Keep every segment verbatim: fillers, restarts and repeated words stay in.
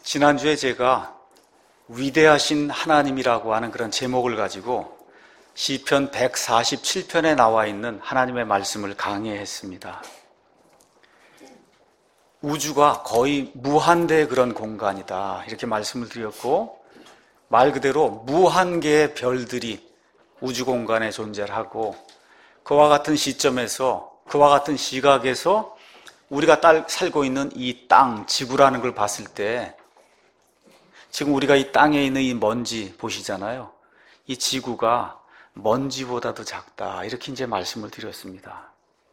지난주에 제가 위대하신 하나님이라고 하는 그런 제목을 가지고 시편 백사십칠 편에 나와 있는 하나님의 말씀을 강해했습니다. 우주가 거의 무한대의 그런 공간이다 이렇게 말씀을 드렸고, 말 그대로 무한 개의 별들이 우주 공간에 존재를 하고, 그와 같은 시점에서 그와 같은 시각에서 우리가 살고 있는 이 땅, 지구라는 걸 봤을 때, 지금 우리가 이 땅에 있는 이 먼지 보시잖아요. 이 지구가 먼지보다도 작다 이렇게 이제 말씀을 드렸습니다.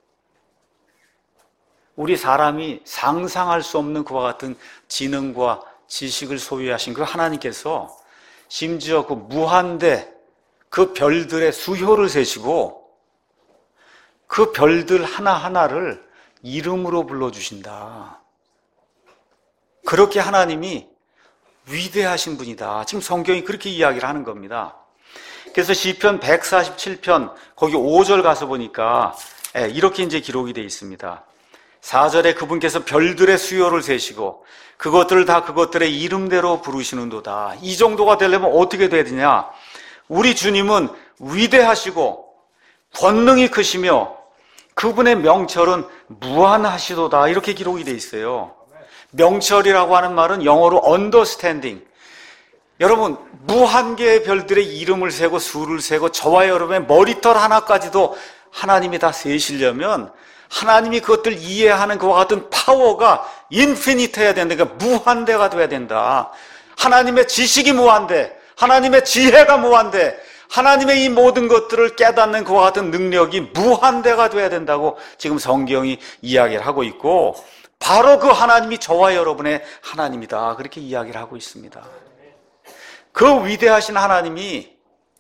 우리 사람이 상상할 수 없는 그와 같은 지능과 지식을 소유하신 그 하나님께서 심지어 그 무한대 그 별들의 수효를 세시고 그 별들 하나하나를 이름으로 불러주신다. 그렇게 하나님이 위대하신 분이다. 지금 성경이 그렇게 이야기를 하는 겁니다. 그래서 시편 백사십칠 편 거기 오 절 가서 보니까 이렇게 이제 기록이 되어 있습니다. 사 절에 그분께서 별들의 수요를 세시고 그것들을 다 그것들의 이름대로 부르시는도다. 이 정도가 되려면 어떻게 돼야 되냐? 우리 주님은 위대하시고 권능이 크시며 그분의 명철은 무한하시도다 이렇게 기록이 되어 있어요. 명철이라고 하는 말은 영어로 understanding. 여러분, 무한 개의 별들의 이름을 세고 수를 세고 저와 여러분의 머리털 하나까지도 하나님이 다 세시려면 하나님이 그것들 이해하는 그와 같은 파워가 인피니트해야 된다. 그러니까 무한대가 돼야 된다. 하나님의 지식이 무한대, 하나님의 지혜가 무한대, 하나님의 이 모든 것들을 깨닫는 그와 같은 능력이 무한대가 돼야 된다고 지금 성경이 이야기를 하고 있고, 바로 그 하나님이 저와 여러분의 하나님이다 그렇게 이야기를 하고 있습니다. 그 위대하신 하나님이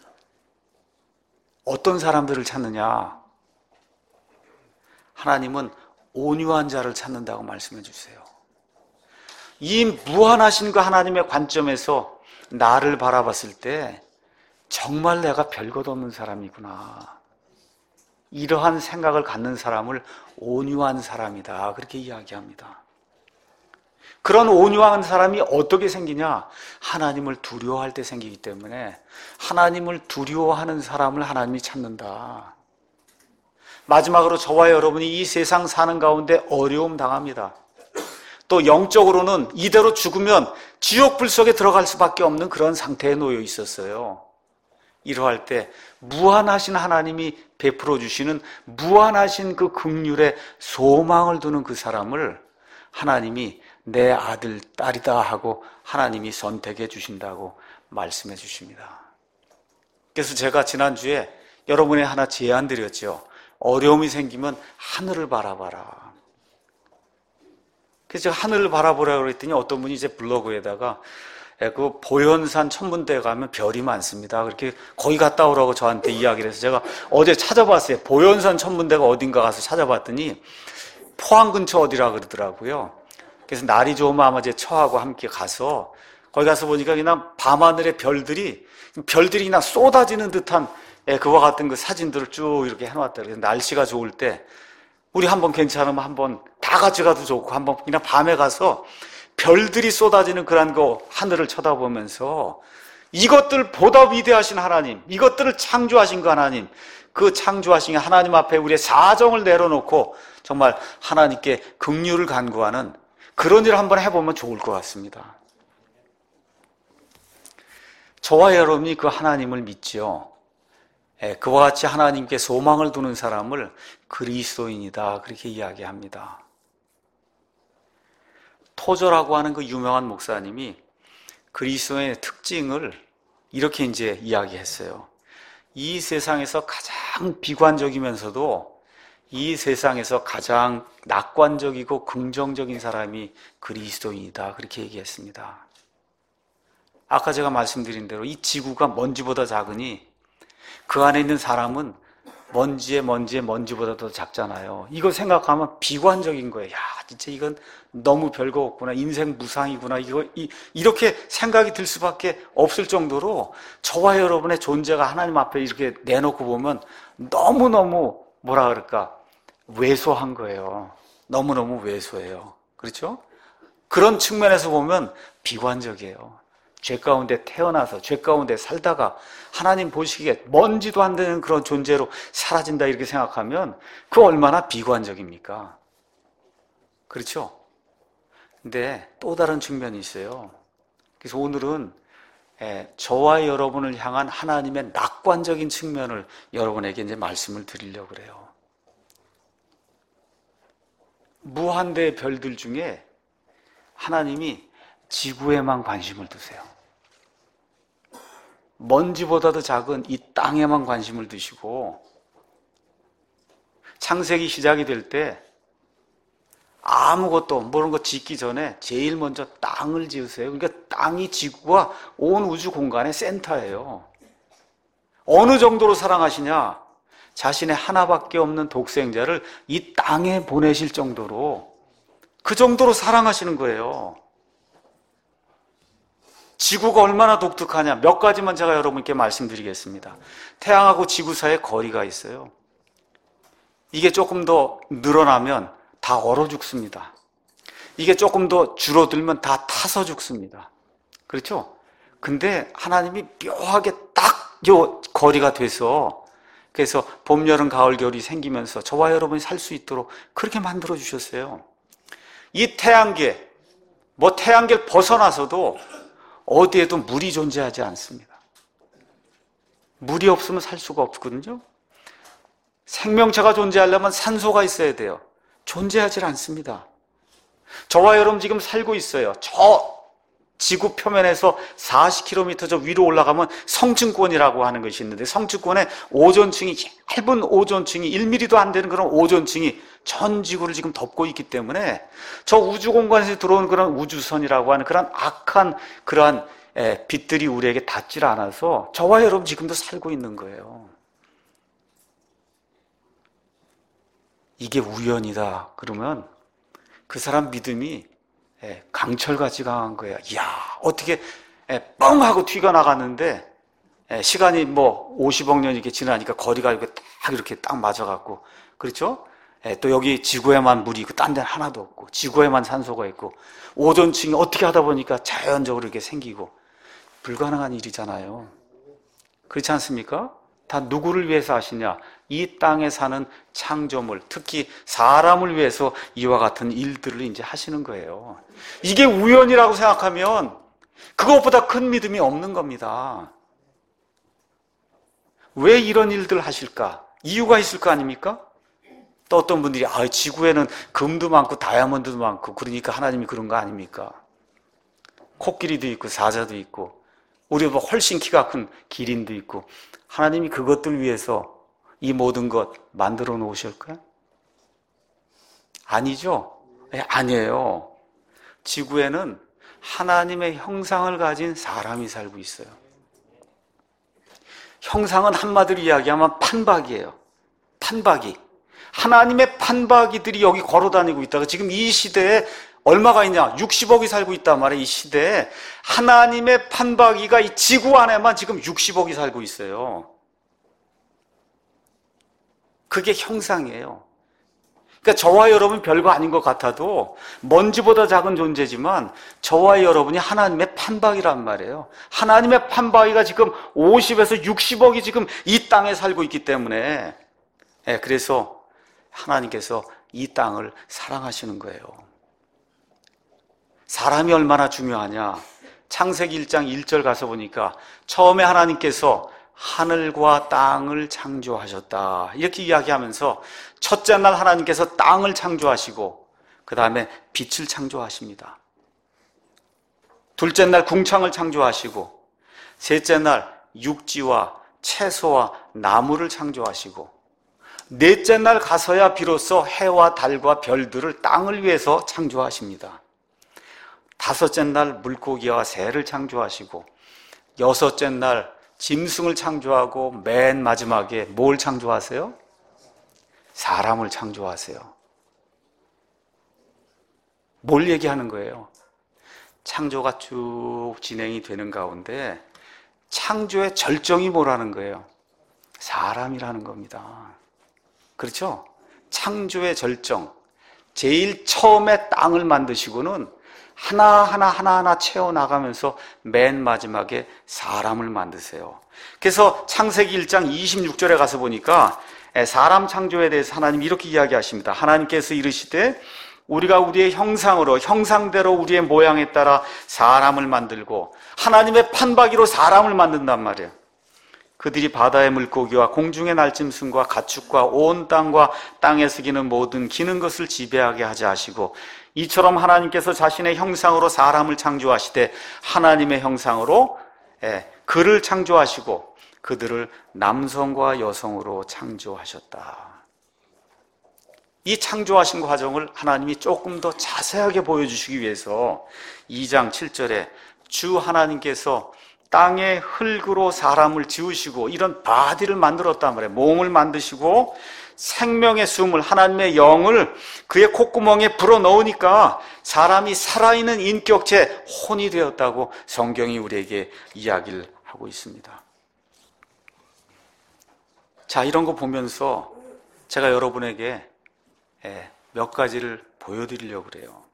어떤 사람들을 찾느냐? 하나님은 온유한 자를 찾는다고 말씀해 주세요. 이 무한하신 그 하나님의 관점에서 나를 바라봤을 때 정말 내가 별것 없는 사람이구나, 이러한 생각을 갖는 사람을 온유한 사람이다 그렇게 이야기합니다. 그런 온유한 사람이 어떻게 생기냐? 하나님을 두려워할 때 생기기 때문에 하나님을 두려워하는 사람을 하나님이 찾는다. 마지막으로 저와 여러분이 이 세상 사는 가운데 어려움 당합니다. 또 영적으로는 이대로 죽으면 지옥 불 속에 들어갈 수밖에 없는 그런 상태에 놓여 있었어요. 이러할 때 무한하신 하나님이 베풀어 주시는 무한하신 그 긍휼에 소망을 두는 그 사람을 하나님이 내 아들, 딸이다 하고 하나님이 선택해 주신다고 말씀해 주십니다. 그래서 제가 지난주에 여러분의 하나 제안 드렸죠. 어려움이 생기면 하늘을 바라봐라. 그래서 제가 하늘을 바라보라고 그랬더니 어떤 분이 이제 블로그에다가 그 보현산 천문대에 가면 별이 많습니다. 그렇게 거기 갔다 오라고 저한테 이야기를 해서 제가 어제 찾아봤어요. 보현산 천문대가 어딘가 가서 찾아봤더니 포항 근처 어디라 그러더라고요. 그래서 날이 좋으면 아마 제 처하고 함께 가서 거기 가서 보니까 그냥 밤하늘의 별들이 별들이 그냥 쏟아지는 듯한 그와 같은 그 사진들을 쭉 이렇게 해놨다. 그래서 날씨가 좋을 때 우리 한번 괜찮으면 한번 다 같이 가도 좋고 한번 그냥 밤에 가서 별들이 쏟아지는 그런 거 하늘을 쳐다보면서 이것들 보다 위대하신 하나님, 이것들을 창조하신 그 하나님, 그 창조하신 하나님 앞에 우리의 사정을 내려놓고 정말 하나님께 긍휼을 간구하는 그런 일을 한번 해보면 좋을 것 같습니다. 저와 여러분이 그 하나님을 믿지요. 그와 같이 하나님께 소망을 두는 사람을 그리스도인이다 그렇게 이야기합니다. 토저라고 하는 그 유명한 목사님이 그리스도의 특징을 이렇게 이제 이야기했어요. 이 세상에서 가장 비관적이면서도 이 세상에서 가장 낙관적이고 긍정적인 사람이 그리스도인이다 그렇게 얘기했습니다. 아까 제가 말씀드린 대로 이 지구가 먼지보다 작으니 그 안에 있는 사람은 먼지에 먼지에 먼지보다 더 작잖아요. 이거 생각하면 비관적인 거예요. 야, 진짜 이건 너무 별거 없구나. 인생 무상이구나. 이거 이, 이렇게 생각이 들 수밖에 없을 정도로 저와 여러분의 존재가 하나님 앞에 이렇게 내놓고 보면 너무너무 뭐라 그럴까? 왜소한 거예요. 너무너무 왜소해요. 그렇죠? 그런 측면에서 보면 비관적이에요. 죄 가운데 태어나서 죄 가운데 살다가 하나님 보시기에 먼지도 안 되는 그런 존재로 사라진다 이렇게 생각하면 그 얼마나 비관적입니까? 그렇죠? 근데 또 다른 측면이 있어요. 그래서 오늘은 저와 여러분을 향한 하나님의 낙관적인 측면을 여러분에게 이제 말씀을 드리려고 그래요. 무한대의 별들 중에 하나님이 지구에만 관심을 두세요. 먼지보다도 작은 이 땅에만 관심을 두시고, 창세기 시작이 될 때 아무것도 모르는 거 짓기 전에 제일 먼저 땅을 지으세요. 그러니까 땅이 지구와 온 우주 공간의 센터예요. 어느 정도로 사랑하시냐? 자신의 하나밖에 없는 독생자를 이 땅에 보내실 정도로, 그 정도로 사랑하시는 거예요. 지구가 얼마나 독특하냐? 몇 가지만 제가 여러분께 말씀드리겠습니다. 태양하고 지구 사이에 거리가 있어요. 이게 조금 더 늘어나면 다 얼어 죽습니다. 이게 조금 더 줄어들면 다 타서 죽습니다. 그렇죠? 근데 하나님이 묘하게 딱 요 거리가 돼서, 그래서 봄, 여름, 가을, 겨울이 생기면서 저와 여러분이 살 수 있도록 그렇게 만들어 주셨어요. 이 태양계, 뭐 태양계를 벗어나서도 어디에도 물이 존재하지 않습니다. 물이 없으면 살 수가 없거든요. 생명체가 존재하려면 산소가 있어야 돼요. 존재하지 않습니다. 저와 여러분 지금 살고 있어요. 저 지구 표면에서 사십 킬로미터 저 위로 올라가면 성층권이라고 하는 것이 있는데, 성층권에 오존층이, 얇은 오존층이 일 밀리미터도 안 되는 그런 오존층이 전 지구를 지금 덮고 있기 때문에 저 우주 공간에서 들어온 그런 우주선이라고 하는 그런 악한 그러한 빛들이 우리에게 닿질 않아서 저와 여러분 지금도 살고 있는 거예요. 이게 우연이다 그러면 그 사람 믿음이 강철같이 강한 거예요. 이야, 어떻게 뻥 하고 튀어나갔는데 시간이 뭐 오십억 년 이렇게 지나니까 거리가 이렇게 딱 이렇게 딱 맞아갖고, 그렇죠? 또 여기 지구에만 물이 있고 딴 데는 하나도 없고, 지구에만 산소가 있고, 오존층이 어떻게 하다 보니까 자연적으로 이렇게 생기고, 불가능한 일이잖아요. 그렇지 않습니까? 다 누구를 위해서 하시냐? 이 땅에 사는 창조물, 특히 사람을 위해서 이와 같은 일들을 이제 하시는 거예요. 이게 우연이라고 생각하면 그것보다 큰 믿음이 없는 겁니다. 왜 이런 일들을 하실까? 이유가 있을 거 아닙니까? 또 어떤 분들이 아, 지구에는 금도 많고 다이아몬드도 많고 그러니까 하나님이 그런 거 아닙니까? 코끼리도 있고 사자도 있고 우리보다 훨씬 키가 큰 기린도 있고, 하나님이 그것들 위해서 이 모든 것 만들어 놓으실까요? 아니죠? 네, 아니에요. 지구에는 하나님의 형상을 가진 사람이 살고 있어요. 형상은 한마디로 이야기하면 판박이에요. 판박이. 하나님의 판박이들이 여기 걸어다니고 있다가 지금 이 시대에 얼마가 있냐? 육십억이 살고 있단 말이에요. 이 시대에 하나님의 판박이가 이 지구 안에만 지금 육십억이 살고 있어요. 그게 형상이에요. 그러니까 저와 여러분 별거 아닌 것 같아도 먼지보다 작은 존재지만 저와 여러분이 하나님의 판박이란 말이에요. 하나님의 판박이가 지금 오십에서 육십억이 지금 이 땅에 살고 있기 때문에, 네, 그래서 하나님께서 이 땅을 사랑하시는 거예요. 사람이 얼마나 중요하냐? 창세기 일 장 일 절 가서 보니까 처음에 하나님께서 하늘과 땅을 창조하셨다 이렇게 이야기하면서 첫째 날 하나님께서 땅을 창조하시고 그 다음에 빛을 창조하십니다. 둘째 날 궁창을 창조하시고 셋째 날 육지와 채소와 나무를 창조하시고 넷째 날 가서야 비로소 해와 달과 별들을 땅을 위해서 창조하십니다. 다섯째 날 물고기와 새를 창조하시고 여섯째 날 짐승을 창조하고 맨 마지막에 뭘 창조하세요? 사람을 창조하세요. 뭘 얘기하는 거예요? 창조가 쭉 진행이 되는 가운데 창조의 절정이 뭐라는 거예요? 사람이라는 겁니다. 그렇죠? 창조의 절정. 제일 처음에 땅을 만드시고는 하나하나 하나하나 채워나가면서 맨 마지막에 사람을 만드세요. 그래서 창세기 일 장 이십육 절에 가서 보니까 사람 창조에 대해서 하나님이 이렇게 이야기하십니다. 하나님께서 이르시되 우리가 우리의 형상으로 형상대로 우리의 모양에 따라 사람을 만들고, 하나님의 판박이로 사람을 만든단 말이에요. 그들이 바다의 물고기와 공중의 날짐승과 가축과 온 땅과 땅에서 기는 모든 기는 것을 지배하게 하자 하시고, 이처럼 하나님께서 자신의 형상으로 사람을 창조하시되 하나님의 형상으로 예, 그를 창조하시고 그들을 남성과 여성으로 창조하셨다. 이 창조하신 과정을 하나님이 조금 더 자세하게 보여주시기 위해서 이 장 칠 절에 주 하나님께서 땅의 흙으로 사람을 지으시고 이런 바디를 만들었단 말이에요. 몸을 만드시고 생명의 숨을, 하나님의 영을 그의 콧구멍에 불어넣으니까 사람이 살아있는 인격체 혼이 되었다고 성경이 우리에게 이야기를 하고 있습니다. 자, 이런 거 보면서 제가 여러분에게 몇 가지를 보여드리려고 그래요.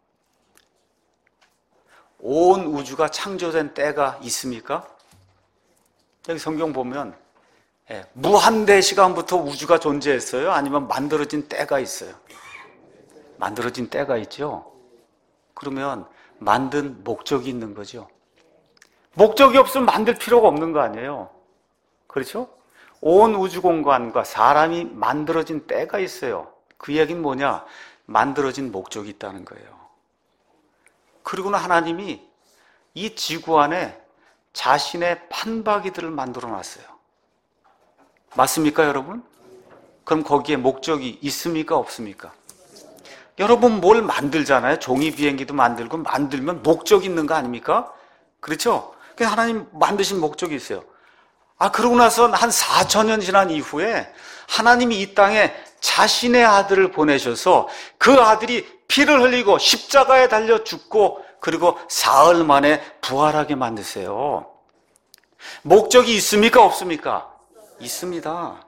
온 우주가 창조된 때가 있습니까? 여기 성경 보면 무한대 시간부터 우주가 존재했어요? 아니면 만들어진 때가 있어요? 만들어진 때가 있죠? 그러면 만든 목적이 있는 거죠. 목적이 없으면 만들 필요가 없는 거 아니에요? 그렇죠? 온 우주 공간과 사람이 만들어진 때가 있어요. 그 얘기는 뭐냐? 만들어진 목적이 있다는 거예요. 그리고는 하나님이 이 지구 안에 자신의 판박이들을 만들어 놨어요. 맞습니까, 여러분? 그럼 거기에 목적이 있습니까, 없습니까? 여러분 뭘 만들잖아요. 종이 비행기도 만들고 만들면 목적이 있는 거 아닙니까? 그렇죠? 그래서 하나님 만드신 목적이 있어요. 아, 그러고 나서 한 사천 년 지난 이후에 하나님이 이 땅에 자신의 아들을 보내셔서 그 아들이 피를 흘리고 십자가에 달려 죽고 그리고 사흘 만에 부활하게 만드세요. 목적이 있습니까, 없습니까? 있습니다.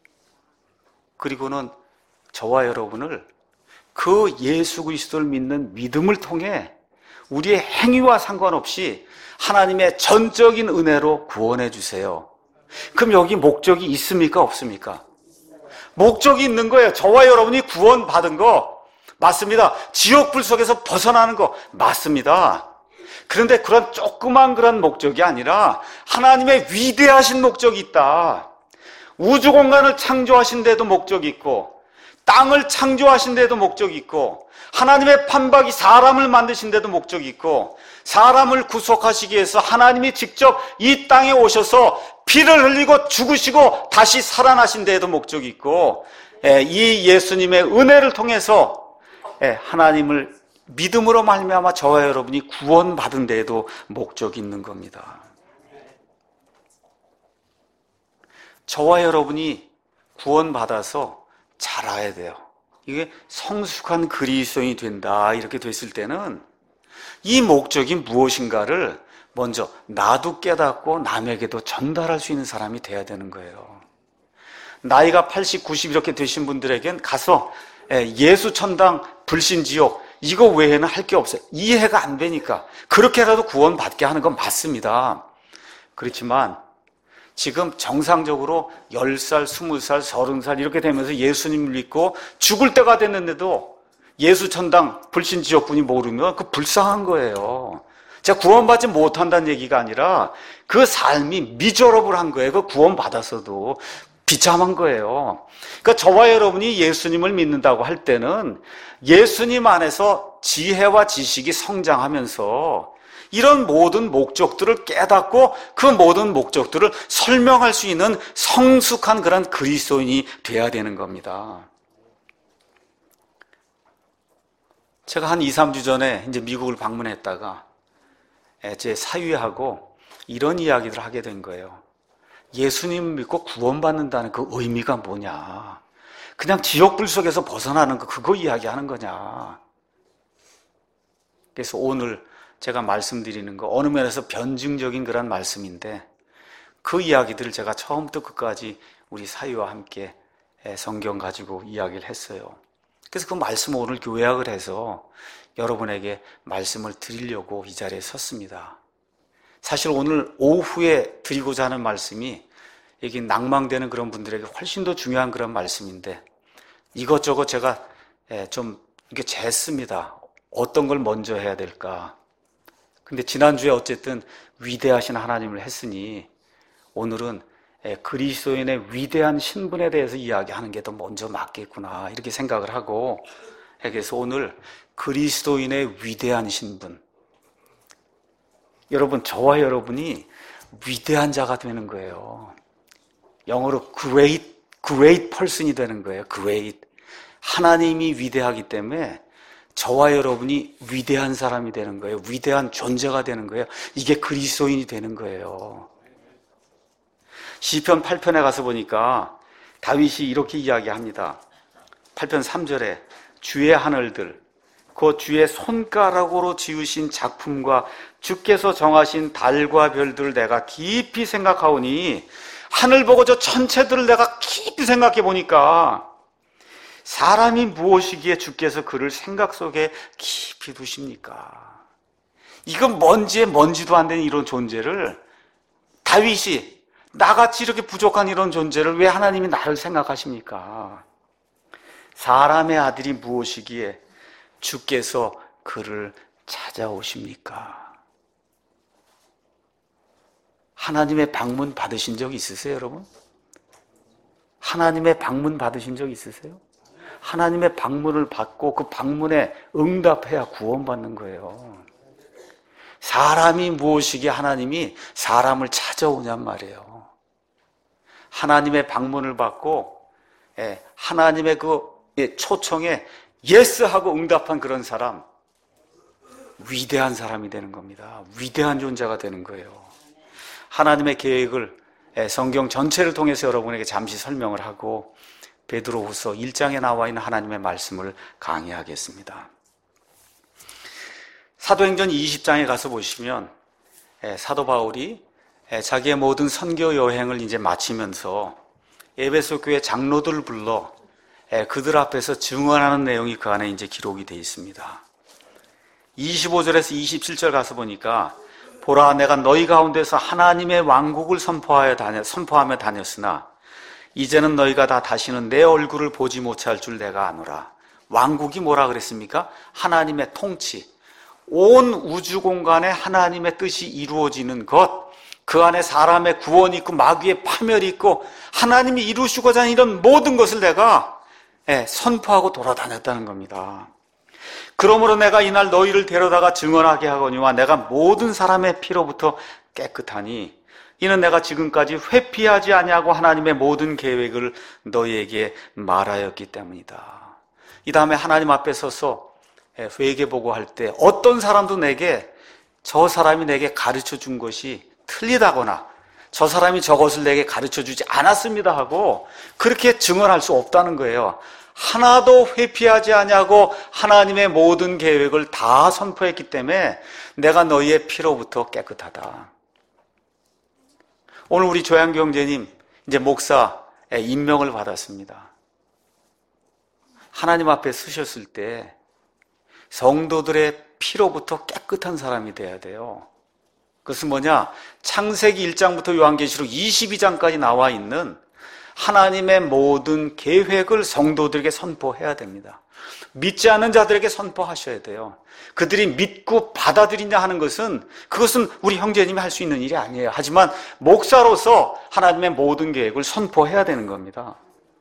그리고는 저와 여러분을 그 예수 그리스도를 믿는 믿음을 통해 우리의 행위와 상관없이 하나님의 전적인 은혜로 구원해 주세요. 그럼 여기 목적이 있습니까, 없습니까? 목적이 있는 거예요. 저와 여러분이 구원받은 거 맞습니다. 지옥불 속에서 벗어나는 거 맞습니다. 그런데 그런 조그만 그런 목적이 아니라 하나님의 위대하신 목적이 있다. 우주 공간을 창조하신 데도 목적이 있고 땅을 창조하신 데도 목적이 있고 하나님의 판박이 사람을 만드신 데도 목적이 있고 사람을 구속하시기 위해서 하나님이 직접 이 땅에 오셔서 피를 흘리고 죽으시고 다시 살아나신 데에도 목적이 있고 이 예수님의 은혜를 통해서 하나님을 믿음으로 말미암아 저와 여러분이 구원받은 데에도 목적이 있는 겁니다. 저와 여러분이 구원받아서 자라야 돼요. 이게 성숙한 그리스도인이 된다 이렇게 됐을 때는 이 목적이 무엇인가를 먼저 나도 깨닫고 남에게도 전달할 수 있는 사람이 돼야 되는 거예요. 나이가 팔십, 구십 이렇게 되신 분들에겐 가서 예수 천당, 불신 지옥 이거 외에는 할 게 없어요. 이해가 안 되니까 그렇게라도 구원받게 하는 건 맞습니다. 그렇지만 지금 정상적으로 열 살, 스무 살, 서른 살 이렇게 되면서 예수님을 믿고 죽을 때가 됐는데도 예수 천당, 불신 지옥분이 모르면 그 불쌍한 거예요. 제가 구원받지 못한다는 얘기가 아니라 그 삶이 미저러블한 거예요. 그 구원받았어도 비참한 거예요. 그러니까 저와 여러분이 예수님을 믿는다고 할 때는 예수님 안에서 지혜와 지식이 성장하면서 이런 모든 목적들을 깨닫고 그 모든 목적들을 설명할 수 있는 성숙한 그런 그리스도인이 돼야 되는 겁니다. 제가 한 이, 삼 주 전에 이제 미국을 방문했다가 제 사위하고 이런 이야기를 하게 된 거예요. 예수님 믿고 구원받는다는 그 의미가 뭐냐? 그냥 지옥불 속에서 벗어나는 거 그거 이야기하는 거냐? 그래서 오늘 제가 말씀드리는 거 어느 면에서 변증적인 그런 말씀인데 그 이야기들을 제가 처음부터 끝까지 우리 사위와 함께 성경 가지고 이야기를 했어요. 그래서 그 말씀을 오늘 요약을 해서 여러분에게 말씀을 드리려고 이 자리에 섰습니다. 사실 오늘 오후에 드리고자 하는 말씀이 이게 낭망되는 그런 분들에게 훨씬 더 중요한 그런 말씀인데 이것저것 제가 좀 이게 쟀습니다. 어떤 걸 먼저 해야 될까? 근데 지난주에 어쨌든 위대하신 하나님을 했으니 오늘은 그리스도인의 위대한 신분에 대해서 이야기하는 게 더 먼저 맞겠구나 이렇게 생각을 하고, 그래서 오늘 그리스도인의 위대한 신분, 여러분 저와 여러분이 위대한 자가 되는 거예요. 영어로 great, great person이 되는 거예요. great. 하나님이 위대하기 때문에 저와 여러분이 위대한 사람이 되는 거예요. 위대한 존재가 되는 거예요. 이게 그리스도인이 되는 거예요. 시편 팔 편에 가서 보니까 다윗이 이렇게 이야기합니다. 팔 편 삼 절에 주의 하늘들, 그 주의 손가락으로 지으신 작품과 주께서 정하신 달과 별들을 내가 깊이 생각하오니, 하늘 보고 저 천체들을 내가 깊이 생각해 보니까 사람이 무엇이기에 주께서 그를 생각 속에 깊이 두십니까? 이건 먼지에 먼지도 안 되는 이런 존재를 다윗이, 나같이 이렇게 부족한 이런 존재를 왜 하나님이 나를 생각하십니까? 사람의 아들이 무엇이기에 주께서 그를 찾아오십니까? 하나님의 방문 받으신 적 있으세요, 여러분? 하나님의 방문 받으신 적 있으세요? 하나님의 방문을 받고 그 방문에 응답해야 구원받는 거예요. 사람이 무엇이기에 하나님이 사람을 찾아오냔 말이에요. 하나님의 방문을 받고 하나님의 그 초청에 예스하고 응답한 그런 사람, 위대한 사람이 되는 겁니다. 위대한 존재가 되는 거예요. 하나님의 계획을 성경 전체를 통해서 여러분에게 잠시 설명을 하고 베드로후서 일 장에 나와 있는 하나님의 말씀을 강의하겠습니다. 사도행전 이십 장에 가서 보시면 사도 바울이 자기의 모든 선교 여행을 이제 마치면서 에베소 교회 장로들을 불러 그들 앞에서 증언하는 내용이 그 안에 이제 기록이 되어 있습니다. 이십오 절에서 이십칠 절 가서 보니까 보라, 내가 너희 가운데서 하나님의 왕국을 선포하여 다녔, 선포하며 다녔으나 이제는 너희가 다 다시는 내 얼굴을 보지 못할 줄 내가 아노라. 왕국이 뭐라 그랬습니까? 하나님의 통치, 온 우주 공간에 하나님의 뜻이 이루어지는 것, 그 안에 사람의 구원이 있고 마귀의 파멸이 있고 하나님이 이루시고자 하는 이런 모든 것을 내가 선포하고 돌아다녔다는 겁니다. 그러므로 내가 이날 너희를 데려다가 증언하게 하거니와 내가 모든 사람의 피로부터 깨끗하니 이는 내가 지금까지 회피하지 아니하고 하나님의 모든 계획을 너희에게 말하였기 때문이다. 이 다음에 하나님 앞에 서서 회개보고할 때 어떤 사람도 내게 저 사람이 내게 가르쳐 준 것이 틀리다거나 저 사람이 저것을 내게 가르쳐 주지 않았습니다 하고 그렇게 증언할 수 없다는 거예요. 하나도 회피하지 아니하고 하나님의 모든 계획을 다 선포했기 때문에 내가 너희의 피로부터 깨끗하다. 오늘 우리 조양기 형제님 이제 목사의 임명을 받았습니다. 하나님 앞에 서셨을 때 성도들의 피로부터 깨끗한 사람이 돼야 돼요. 그것은 뭐냐? 창세기 일 장부터 요한계시록 이십이 장까지 나와 있는 하나님의 모든 계획을 성도들에게 선포해야 됩니다. 믿지 않는 자들에게 선포하셔야 돼요. 그들이 믿고 받아들이냐 하는 것은 그것은 우리 형제님이 할 수 있는 일이 아니에요. 하지만 목사로서 하나님의 모든 계획을 선포해야 되는 겁니다.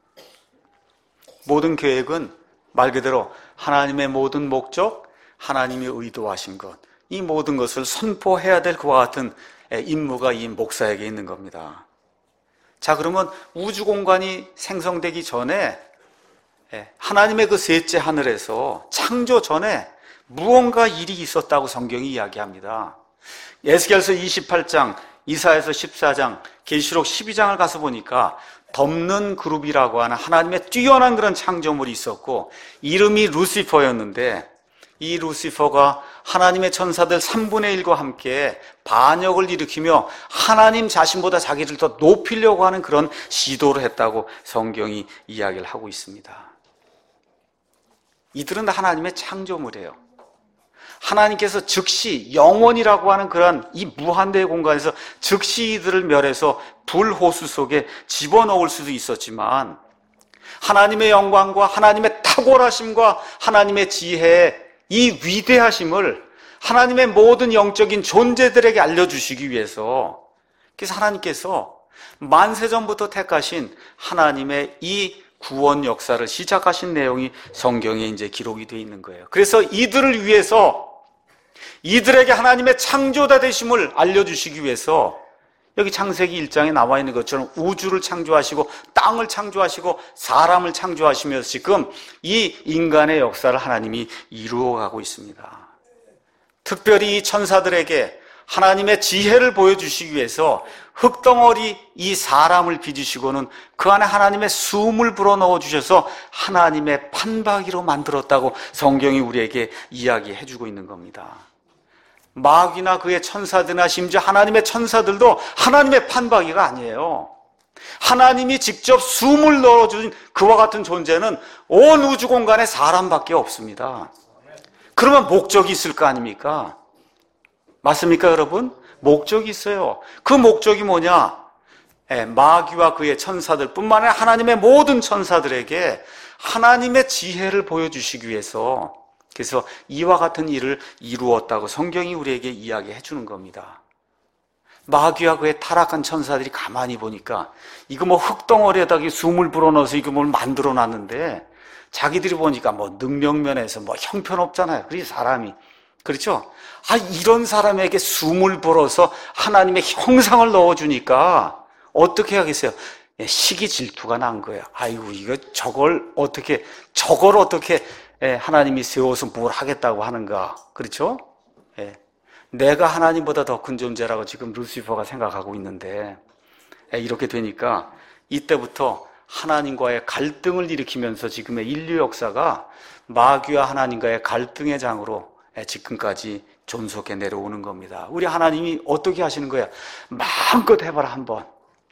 모든 계획은 말 그대로 하나님의 모든 목적, 하나님이 의도하신 것, 이 모든 것을 선포해야 될 그와 같은 임무가 이 목사에게 있는 겁니다. 자, 그러면 우주 공간이 생성되기 전에 하나님의 그 셋째 하늘에서 창조 전에 무언가 일이 있었다고 성경이 이야기합니다. 에스겔서 이십팔 장, 이사야서 십사 장, 계시록 십이 장을 가서 보니까 덮는 그룹이라고 하는 하나님의 뛰어난 그런 창조물이 있었고 이름이 루시퍼였는데 이 루시퍼가 하나님의 천사들 삼분의 일과 함께 반역을 일으키며 하나님 자신보다 자기를 더 높이려고 하는 그런 시도를 했다고 성경이 이야기를 하고 있습니다. 이들은 다 하나님의 창조물이에요. 하나님께서 즉시 영원이라고 하는 그러한 이 무한대의 공간에서 즉시 이들을 멸해서 불호수 속에 집어넣을 수도 있었지만 하나님의 영광과 하나님의 탁월하심과 하나님의 지혜의 이 위대하심을 하나님의 모든 영적인 존재들에게 알려주시기 위해서, 그래서 하나님께서 만세전부터 택하신 하나님의 이 구원 역사를 시작하신 내용이 성경에 이제 기록이 되어 있는 거예요. 그래서 이들을 위해서, 이들에게 하나님의 창조자 되심을 알려주시기 위해서 여기 창세기 일 장에 나와 있는 것처럼 우주를 창조하시고 땅을 창조하시고 사람을 창조하시면서 지금 이 인간의 역사를 하나님이 이루어가고 있습니다. 특별히 이 천사들에게 하나님의 지혜를 보여주시기 위해서 흙덩어리 이 사람을 빚으시고는 그 안에 하나님의 숨을 불어넣어 주셔서 하나님의 판박이로 만들었다고 성경이 우리에게 이야기해 주고 있는 겁니다. 마귀나 그의 천사들이나 심지어 하나님의 천사들도 하나님의 판박이가 아니에요. 하나님이 직접 숨을 넣어준 그와 같은 존재는 온 우주 공간에 사람밖에 없습니다. 그러면 목적이 있을 거 아닙니까? 맞습니까, 여러분? 목적이 있어요. 그 목적이 뭐냐? 예, 마귀와 그의 천사들 뿐만 아니라 하나님의 모든 천사들에게 하나님의 지혜를 보여주시기 위해서, 그래서 이와 같은 일을 이루었다고 성경이 우리에게 이야기해 주는 겁니다. 마귀와 그의 타락한 천사들이 가만히 보니까 이거 뭐 흙덩어리에다 숨을 불어넣어서 이거 뭘 만들어 놨는데 자기들이 보니까 뭐 능력면에서 뭐 형편없잖아요. 그리 사람이. 그렇죠? 아, 이런 사람에게 숨을 불어서 하나님의 형상을 넣어주니까 어떻게 하겠어요? 시기 질투가 난 거예요. 아이고, 이거 저걸 어떻게, 저걸 어떻게 하나님이 세워서 뭘 하겠다고 하는가. 그렇죠? 예. 내가 하나님보다 더 큰 존재라고 지금 루시퍼가 생각하고 있는데, 이렇게 되니까 이때부터 하나님과의 갈등을 일으키면서 지금의 인류 역사가 마귀와 하나님과의 갈등의 장으로 지금까지 존속해 내려오는 겁니다. 우리 하나님이 어떻게 하시는 거야? 마음껏 해봐라 한번.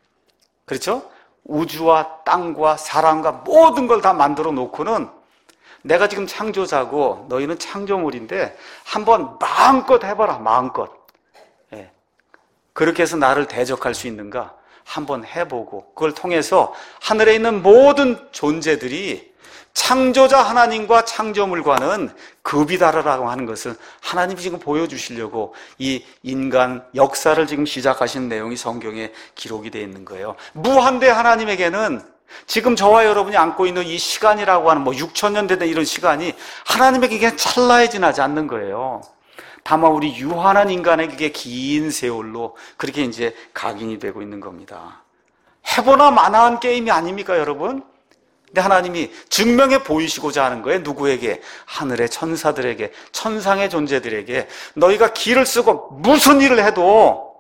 그렇죠? 우주와 땅과 사람과 모든 걸 다 만들어 놓고는 내가 지금 창조자고 너희는 창조물인데 한번 마음껏 해봐라. 마음껏. 예. 그렇게 해서 나를 대적할 수 있는가? 한번 해보고 그걸 통해서 하늘에 있는 모든 존재들이 창조자 하나님과 창조물과는 급이 다르다고 하는 것을 하나님이 지금 보여주시려고 이 인간 역사를 지금 시작하신 내용이 성경에 기록이 되어 있는 거예요. 무한대 하나님에게는 지금 저와 여러분이 안고 있는 이 시간이라고 하는 뭐 육천 년 되는 이런 시간이 하나님에게 그냥 찰나에 지나지 않는 거예요. 다만 우리 유한한 인간에게 그게 긴 세월로 그렇게 이제 각인이 되고 있는 겁니다. 해보나 마나한 게임이 아닙니까, 여러분? 근데 하나님이 증명해 보이시고자 하는 거예요. 누구에게? 하늘의 천사들에게, 천상의 존재들에게. 너희가 기를 쓰고 무슨 일을 해도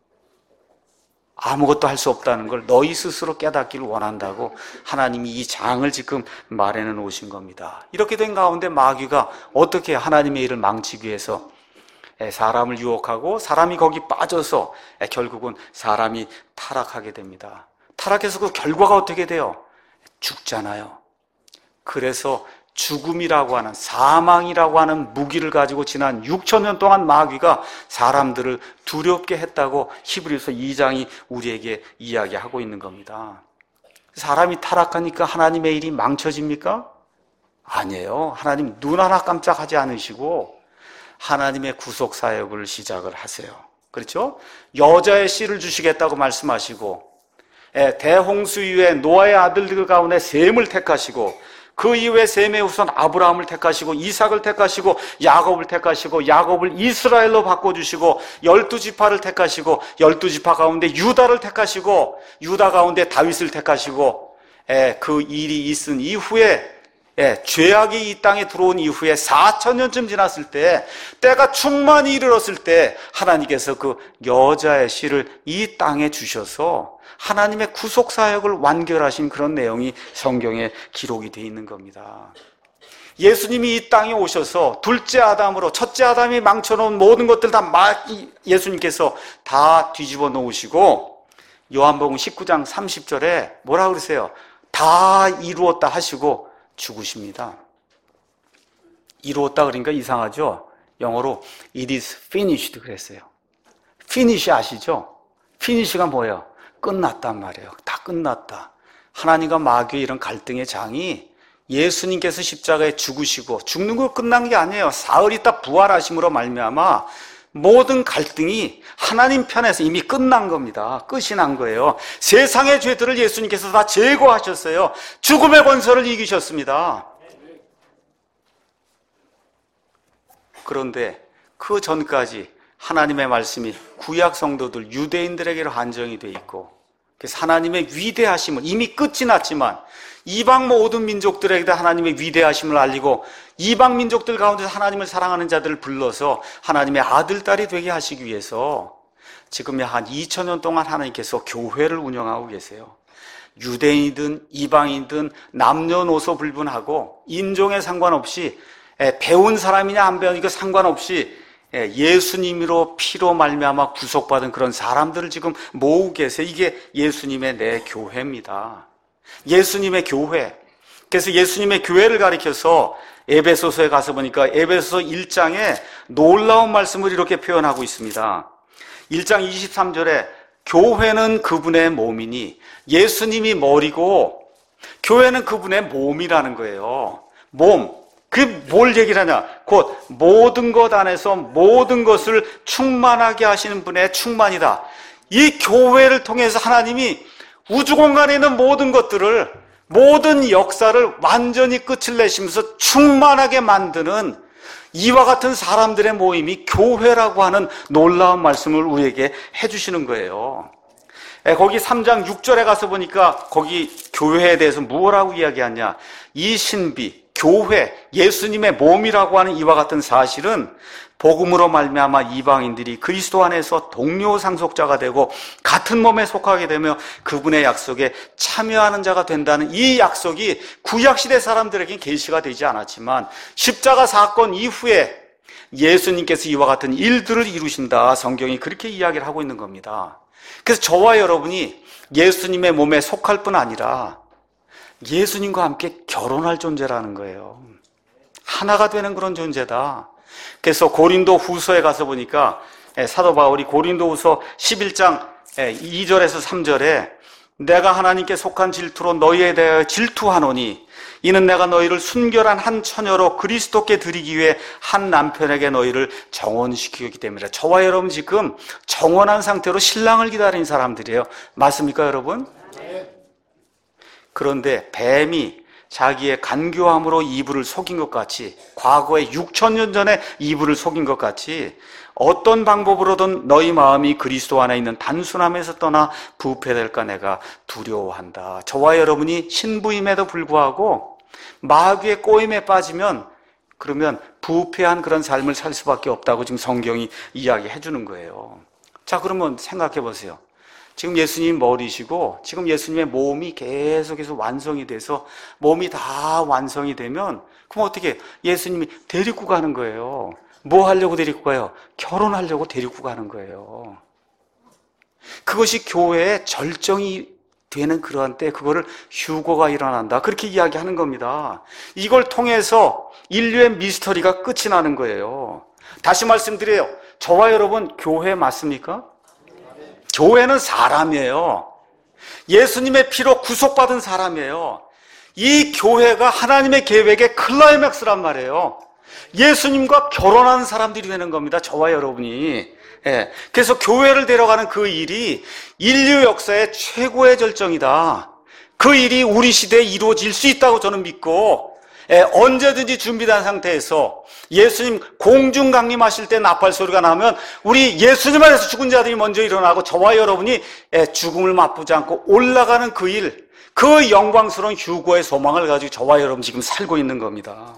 아무것도 할 수 없다는 걸 너희 스스로 깨닫기를 원한다고 하나님이 이 장을 지금 말해 놓으신 겁니다. 이렇게 된 가운데 마귀가 어떻게 하나님의 일을 망치기 위해서 사람을 유혹하고 사람이 거기 빠져서 결국은 사람이 타락하게 됩니다. 타락해서 그 결과가 어떻게 돼요? 죽잖아요. 그래서 죽음이라고 하는, 사망이라고 하는 무기를 가지고 지난 육천 년 동안 마귀가 사람들을 두렵게 했다고 히브리서 이 장이 우리에게 이야기하고 있는 겁니다. 사람이 타락하니까 하나님의 일이 망쳐집니까? 아니에요. 하나님 눈 하나 깜짝하지 않으시고 하나님의 구속 사역을 시작을 하세요. 그렇죠? 여자의 씨를 주시겠다고 말씀하시고 대홍수 이후에 노아의 아들들 가운데 셈을 택하시고 그 이후에 셈의 후손 아브라함을 택하시고 이삭을 택하시고 야곱을 택하시고 야곱을 이스라엘로 바꿔주시고 열두 지파를 택하시고 열두 지파 가운데 유다를 택하시고 유다 가운데 다윗을 택하시고 그 일이 있은 이후에 죄악이 이 땅에 들어온 이후에 사천 년쯤 지났을 때 때가 충만히 이르렀을 때 하나님께서 그 여자의 씨를 이 땅에 주셔서 하나님의 구속 사역을 완결하신 그런 내용이 성경에 기록이 되어 있는 겁니다. 예수님이 이 땅에 오셔서 둘째 아담으로 첫째 아담이 망쳐놓은 모든 것들 다 예수님께서 다 뒤집어 놓으시고 요한복음 십구 장 삼십 절에 뭐라 그러세요? 다 이루었다 하시고 죽으십니다. 이루었다 그러니까 이상하죠? 영어로 it is finished 그랬어요. finish 아시죠? finish가 뭐예요? 끝났단 말이에요. 다 끝났다. 하나님과 마귀의 이런 갈등의 장이 예수님께서 십자가에 죽으시고 죽는 거 끝난 게 아니에요. 사흘 있다 부활하심으로 말미암아 모든 갈등이 하나님 편에서 이미 끝난 겁니다. 끝이 난 거예요. 세상의 죄들을 예수님께서 다 제거하셨어요. 죽음의 권세를 이기셨습니다. 그런데 그 전까지 하나님의 말씀이 구약 성도들 유대인들에게로 한정이 돼 있고, 그래서 하나님의 위대하심을 이미 끝이 났지만 이방 모든 민족들에게도 하나님의 위대하심을 알리고 이방 민족들 가운데서 하나님을 사랑하는 자들을 불러서 하나님의 아들, 딸이 되게 하시기 위해서 지금 한 이천 년 동안 하나님께서 교회를 운영하고 계세요. 유대인이든 이방인이든 남녀노소 불분하고 인종에 상관없이 배운 사람이냐 안 배운 이거 상관없이 예수님으로 피로 말미암아 구속받은 그런 사람들을 지금 모으고 계세요. 이게 예수님의 내 교회입니다. 예수님의 교회. 그래서 예수님의 교회를 가리켜서 에베소서에 가서 보니까 에베소서 일 장에 놀라운 말씀을 이렇게 표현하고 있습니다. 일 장 이십삼 절에 교회는 그분의 몸이니, 예수님이 머리고 교회는 그분의 몸이라는 거예요. 몸. 그게 뭘 얘기를 하냐? 곧 모든 것 안에서 모든 것을 충만하게 하시는 분의 충만이다. 이 교회를 통해서 하나님이 우주 공간에 있는 모든 것들을, 모든 역사를 완전히 끝을 내시면서 충만하게 만드는 이와 같은 사람들의 모임이 교회라고 하는 놀라운 말씀을 우리에게 해주시는 거예요. 거기 삼 장 육 절에 가서 보니까 거기 교회에 대해서 무엇라고 이야기하냐? 이 신비, 교회, 예수님의 몸이라고 하는 이와 같은 사실은 복음으로 말미암아 이방인들이 그리스도 안에서 동료 상속자가 되고 같은 몸에 속하게 되며 그분의 약속에 참여하는 자가 된다는 이 약속이 구약시대 사람들에게 계시가 되지 않았지만 십자가 사건 이후에 예수님께서 이와 같은 일들을 이루신다. 성경이 그렇게 이야기를 하고 있는 겁니다. 그래서 저와 여러분이 예수님의 몸에 속할 뿐 아니라 예수님과 함께 결혼할 존재라는 거예요. 하나가 되는 그런 존재다. 그래서 고린도 후서에 가서 보니까 사도 바울이 고린도 후서 십일 장 이 절에서 삼 절에 내가 하나님께 속한 질투로 너희에 대하여 질투하노니 이는 내가 너희를 순결한 한 처녀로 그리스도께 드리기 위해 한 남편에게 너희를 정혼시키기 때문이다. 저와 여러분 지금 정혼한 상태로 신랑을 기다리는 사람들이에요. 맞습니까 여러분? 그런데 뱀이 자기의 간교함으로 이브를 속인 것 같이, 과거에 육천 년 전에 이브를 속인 것 같이 어떤 방법으로든 너희 마음이 그리스도 안에 있는 단순함에서 떠나 부패될까 내가 두려워한다. 저와 여러분이 신부임에도 불구하고 마귀의 꼬임에 빠지면 그러면 부패한 그런 삶을 살 수밖에 없다고 지금 성경이 이야기해 주는 거예요. 자, 그러면 생각해 보세요. 지금 예수님 머리시고 지금 예수님의 몸이 계속해서 완성이 돼서 몸이 다 완성이 되면 그럼 어떻게 예수님이 데리고 가는 거예요. 뭐 하려고 데리고 가요? 결혼하려고 데리고 가는 거예요. 그것이 교회의 절정이 되는 그러한 때 그거를 휴거가 일어난다. 그렇게 이야기하는 겁니다. 이걸 통해서 인류의 미스터리가 끝이 나는 거예요. 다시 말씀드려요. 저와 여러분 교회 맞습니까? 교회는 사람이에요. 예수님의 피로 구속받은 사람이에요. 이 교회가 하나님의 계획의 클라이맥스란 말이에요. 예수님과 결혼하는 사람들이 되는 겁니다. 저와 여러분이. 예. 그래서 교회를 데려가는 그 일이 인류 역사의 최고의 절정이다. 그 일이 우리 시대에 이루어질 수 있다고 저는 믿고 예, 언제든지 준비된 상태에서 예수님 공중 강림하실 때 나팔 소리가 나면 우리 예수님 안에서 죽은 자들이 먼저 일어나고 저와 여러분이 예, 죽음을 맛보지 않고 올라가는 그 일, 그 영광스러운 휴거의 소망을 가지고 저와 여러분 지금 살고 있는 겁니다.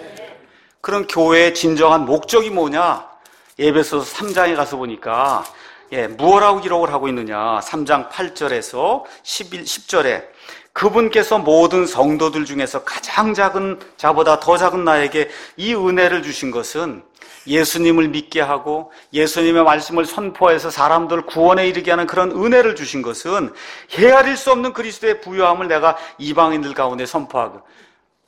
그런 교회의 진정한 목적이 뭐냐? 에베소서 삼 장에 가서 보니까 예, 무엇라고 기록을 하고 있느냐? 삼 장 팔 절에서 십일, 십 절에 그분께서 모든 성도들 중에서 가장 작은 자보다 더 작은 나에게 이 은혜를 주신 것은 예수님을 믿게 하고 예수님의 말씀을 선포해서 사람들을 구원에 이르게 하는 그런 은혜를 주신 것은 헤아릴 수 없는 그리스도의 부요함을 내가 이방인들 가운데 선포하고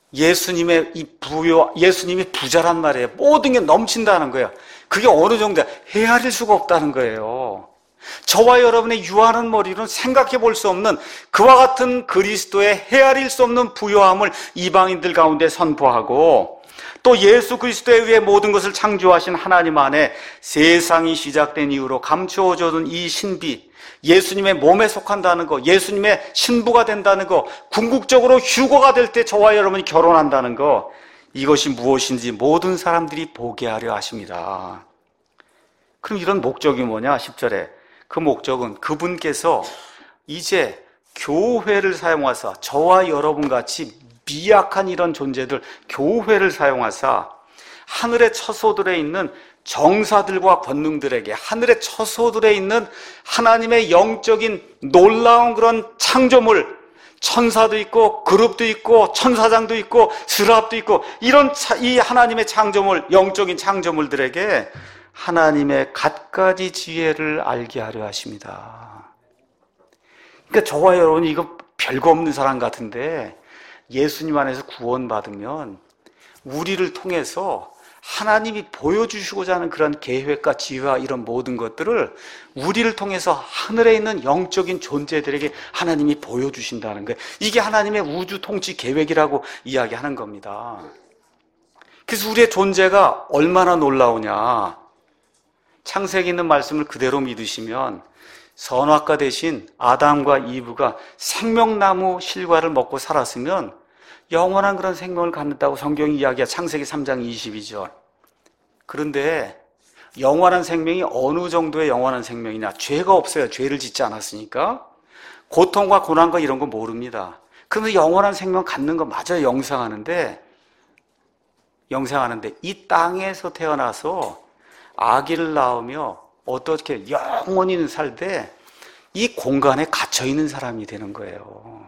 예수님의 이 부요, 예수님이 부자란 말이에요. 모든 게 넘친다는 거예요. 그게 어느 정도야? 헤아릴 수가 없다는 거예요. 저와 여러분의 유하는 머리로는 생각해 볼 수 없는 그와 같은 그리스도의 헤아릴 수 없는 부요함을 이방인들 가운데 선포하고, 또 예수 그리스도에 의해 모든 것을 창조하신 하나님 안에 세상이 시작된 이후로 감추어져둔 이 신비, 예수님의 몸에 속한다는 거, 예수님의 신부가 된다는 거, 궁극적으로 휴거가 될 때 저와 여러분이 결혼한다는 거, 이것이 무엇인지 모든 사람들이 보게 하려 하십니다. 그럼 이런 목적이 뭐냐? 십 절에 그 목적은 그분께서 이제 교회를 사용하사, 저와 여러분 같이 미약한 이런 존재들, 교회를 사용하사 하늘의 처소들에 있는 정사들과 권능들에게, 하늘의 처소들에 있는 하나님의 영적인 놀라운 그런 창조물, 천사도 있고 그룹도 있고 천사장도 있고 스랍도 있고, 이런 이 하나님의 창조물, 영적인 창조물들에게 하나님의 갖가지 지혜를 알게 하려 하십니다. 그러니까 저와 여러분이 이거 별거 없는 사람 같은데 예수님 안에서 구원받으면 우리를 통해서 하나님이 보여주시고자 하는 그런 계획과 지혜와 이런 모든 것들을 우리를 통해서 하늘에 있는 영적인 존재들에게 하나님이 보여주신다는 거예요. 이게 하나님의 우주 통치 계획이라고 이야기하는 겁니다. 그래서 우리의 존재가 얼마나 놀라우냐. 창세기 있는 말씀을 그대로 믿으시면 선악과 대신 아담과 이브가 생명나무 실과를 먹고 살았으면 영원한 그런 생명을 갖는다고 성경이 이야기해. 창세기 삼 장 이십이 절. 그런데 영원한 생명이 어느 정도의 영원한 생명이냐? 죄가 없어요. 죄를 짓지 않았으니까. 고통과 고난과 이런 거 모릅니다. 그러면 영원한 생명 갖는 거 맞아요. 영생하는데 영생하는데 이 땅에서 태어나서 아기를 낳으며 어떻게 영원히는 살되 이 공간에 갇혀있는 사람이 되는 거예요.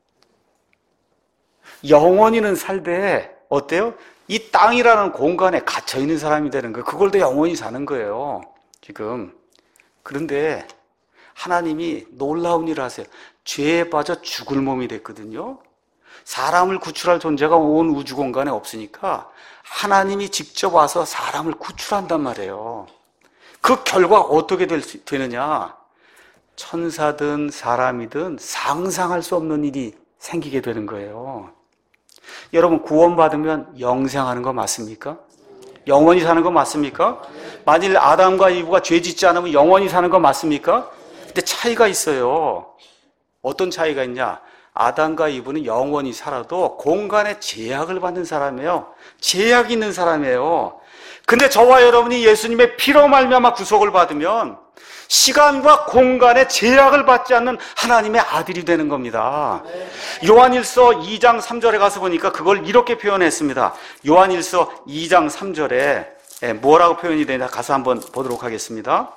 영원히는 살되 어때요? 이 땅이라는 공간에 갇혀있는 사람이 되는 거예요. 그걸 더 영원히 사는 거예요, 지금. 그런데 하나님이 놀라운 일을 하세요. 죄에 빠져 죽을 몸이 됐거든요. 사람을 구출할 존재가 온 우주 공간에 없으니까 하나님이 직접 와서 사람을 구출한단 말이에요. 그 결과 어떻게 될 수, 되느냐? 천사든 사람이든 상상할 수 없는 일이 생기게 되는 거예요. 여러분, 구원받으면 영생하는 거 맞습니까? 영원히 사는 거 맞습니까? 만일 아담과 이브가 죄 짓지 않으면 영원히 사는 거 맞습니까? 근데 차이가 있어요. 어떤 차이가 있냐? 아담과 이브는 영원히 살아도 공간에 제약을 받는 사람이에요. 제약이 있는 사람이에요. 근데 저와 여러분이 예수님의 피로 말미암아 구속을 받으면 시간과 공간에 제약을 받지 않는 하나님의 아들이 되는 겁니다. 요한일서 이 장 삼 절에 가서 보니까 그걸 이렇게 표현했습니다. 요한일서 이 장 삼 절에 뭐라고 표현이 되냐 가서 한번 보도록 하겠습니다.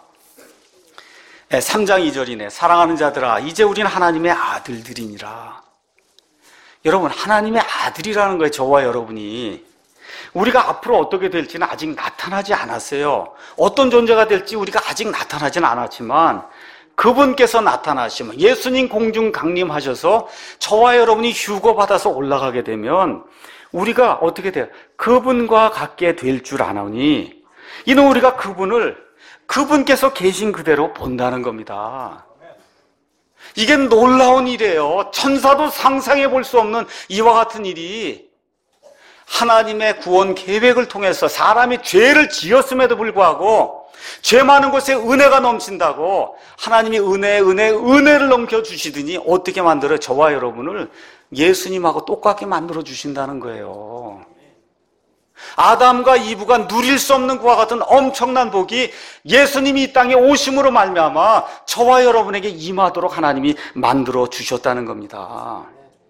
삼 장 이 절이네. 사랑하는 자들아, 이제 우리는 하나님의 아들들이니라. 여러분, 하나님의 아들이라는 거예요. 저와 여러분이. 우리가 앞으로 어떻게 될지는 아직 나타나지 않았어요. 어떤 존재가 될지 우리가 아직 나타나지는 않았지만 그분께서 나타나시면, 예수님 공중 강림하셔서 저와 여러분이 휴거받아서 올라가게 되면 우리가 어떻게 돼요? 그분과 같게 될 줄 아노니 이는 우리가 그분을 그분께서 계신 그대로 본다는 겁니다. 이게 놀라운 일이에요. 천사도 상상해 볼 수 없는 이와 같은 일이 하나님의 구원 계획을 통해서 사람이 죄를 지었음에도 불구하고 죄 많은 곳에 은혜가 넘친다고 하나님이 은혜, 은혜, 은혜를 넘겨주시더니 어떻게 만들어요? 저와 여러분을 예수님하고 똑같게 만들어 주신다는 거예요. 아담과 이브가 누릴 수 없는 그와 같은 엄청난 복이 예수님이 이 땅에 오심으로 말미암아 저와 여러분에게 임하도록 하나님이 만들어 주셨다는 겁니다.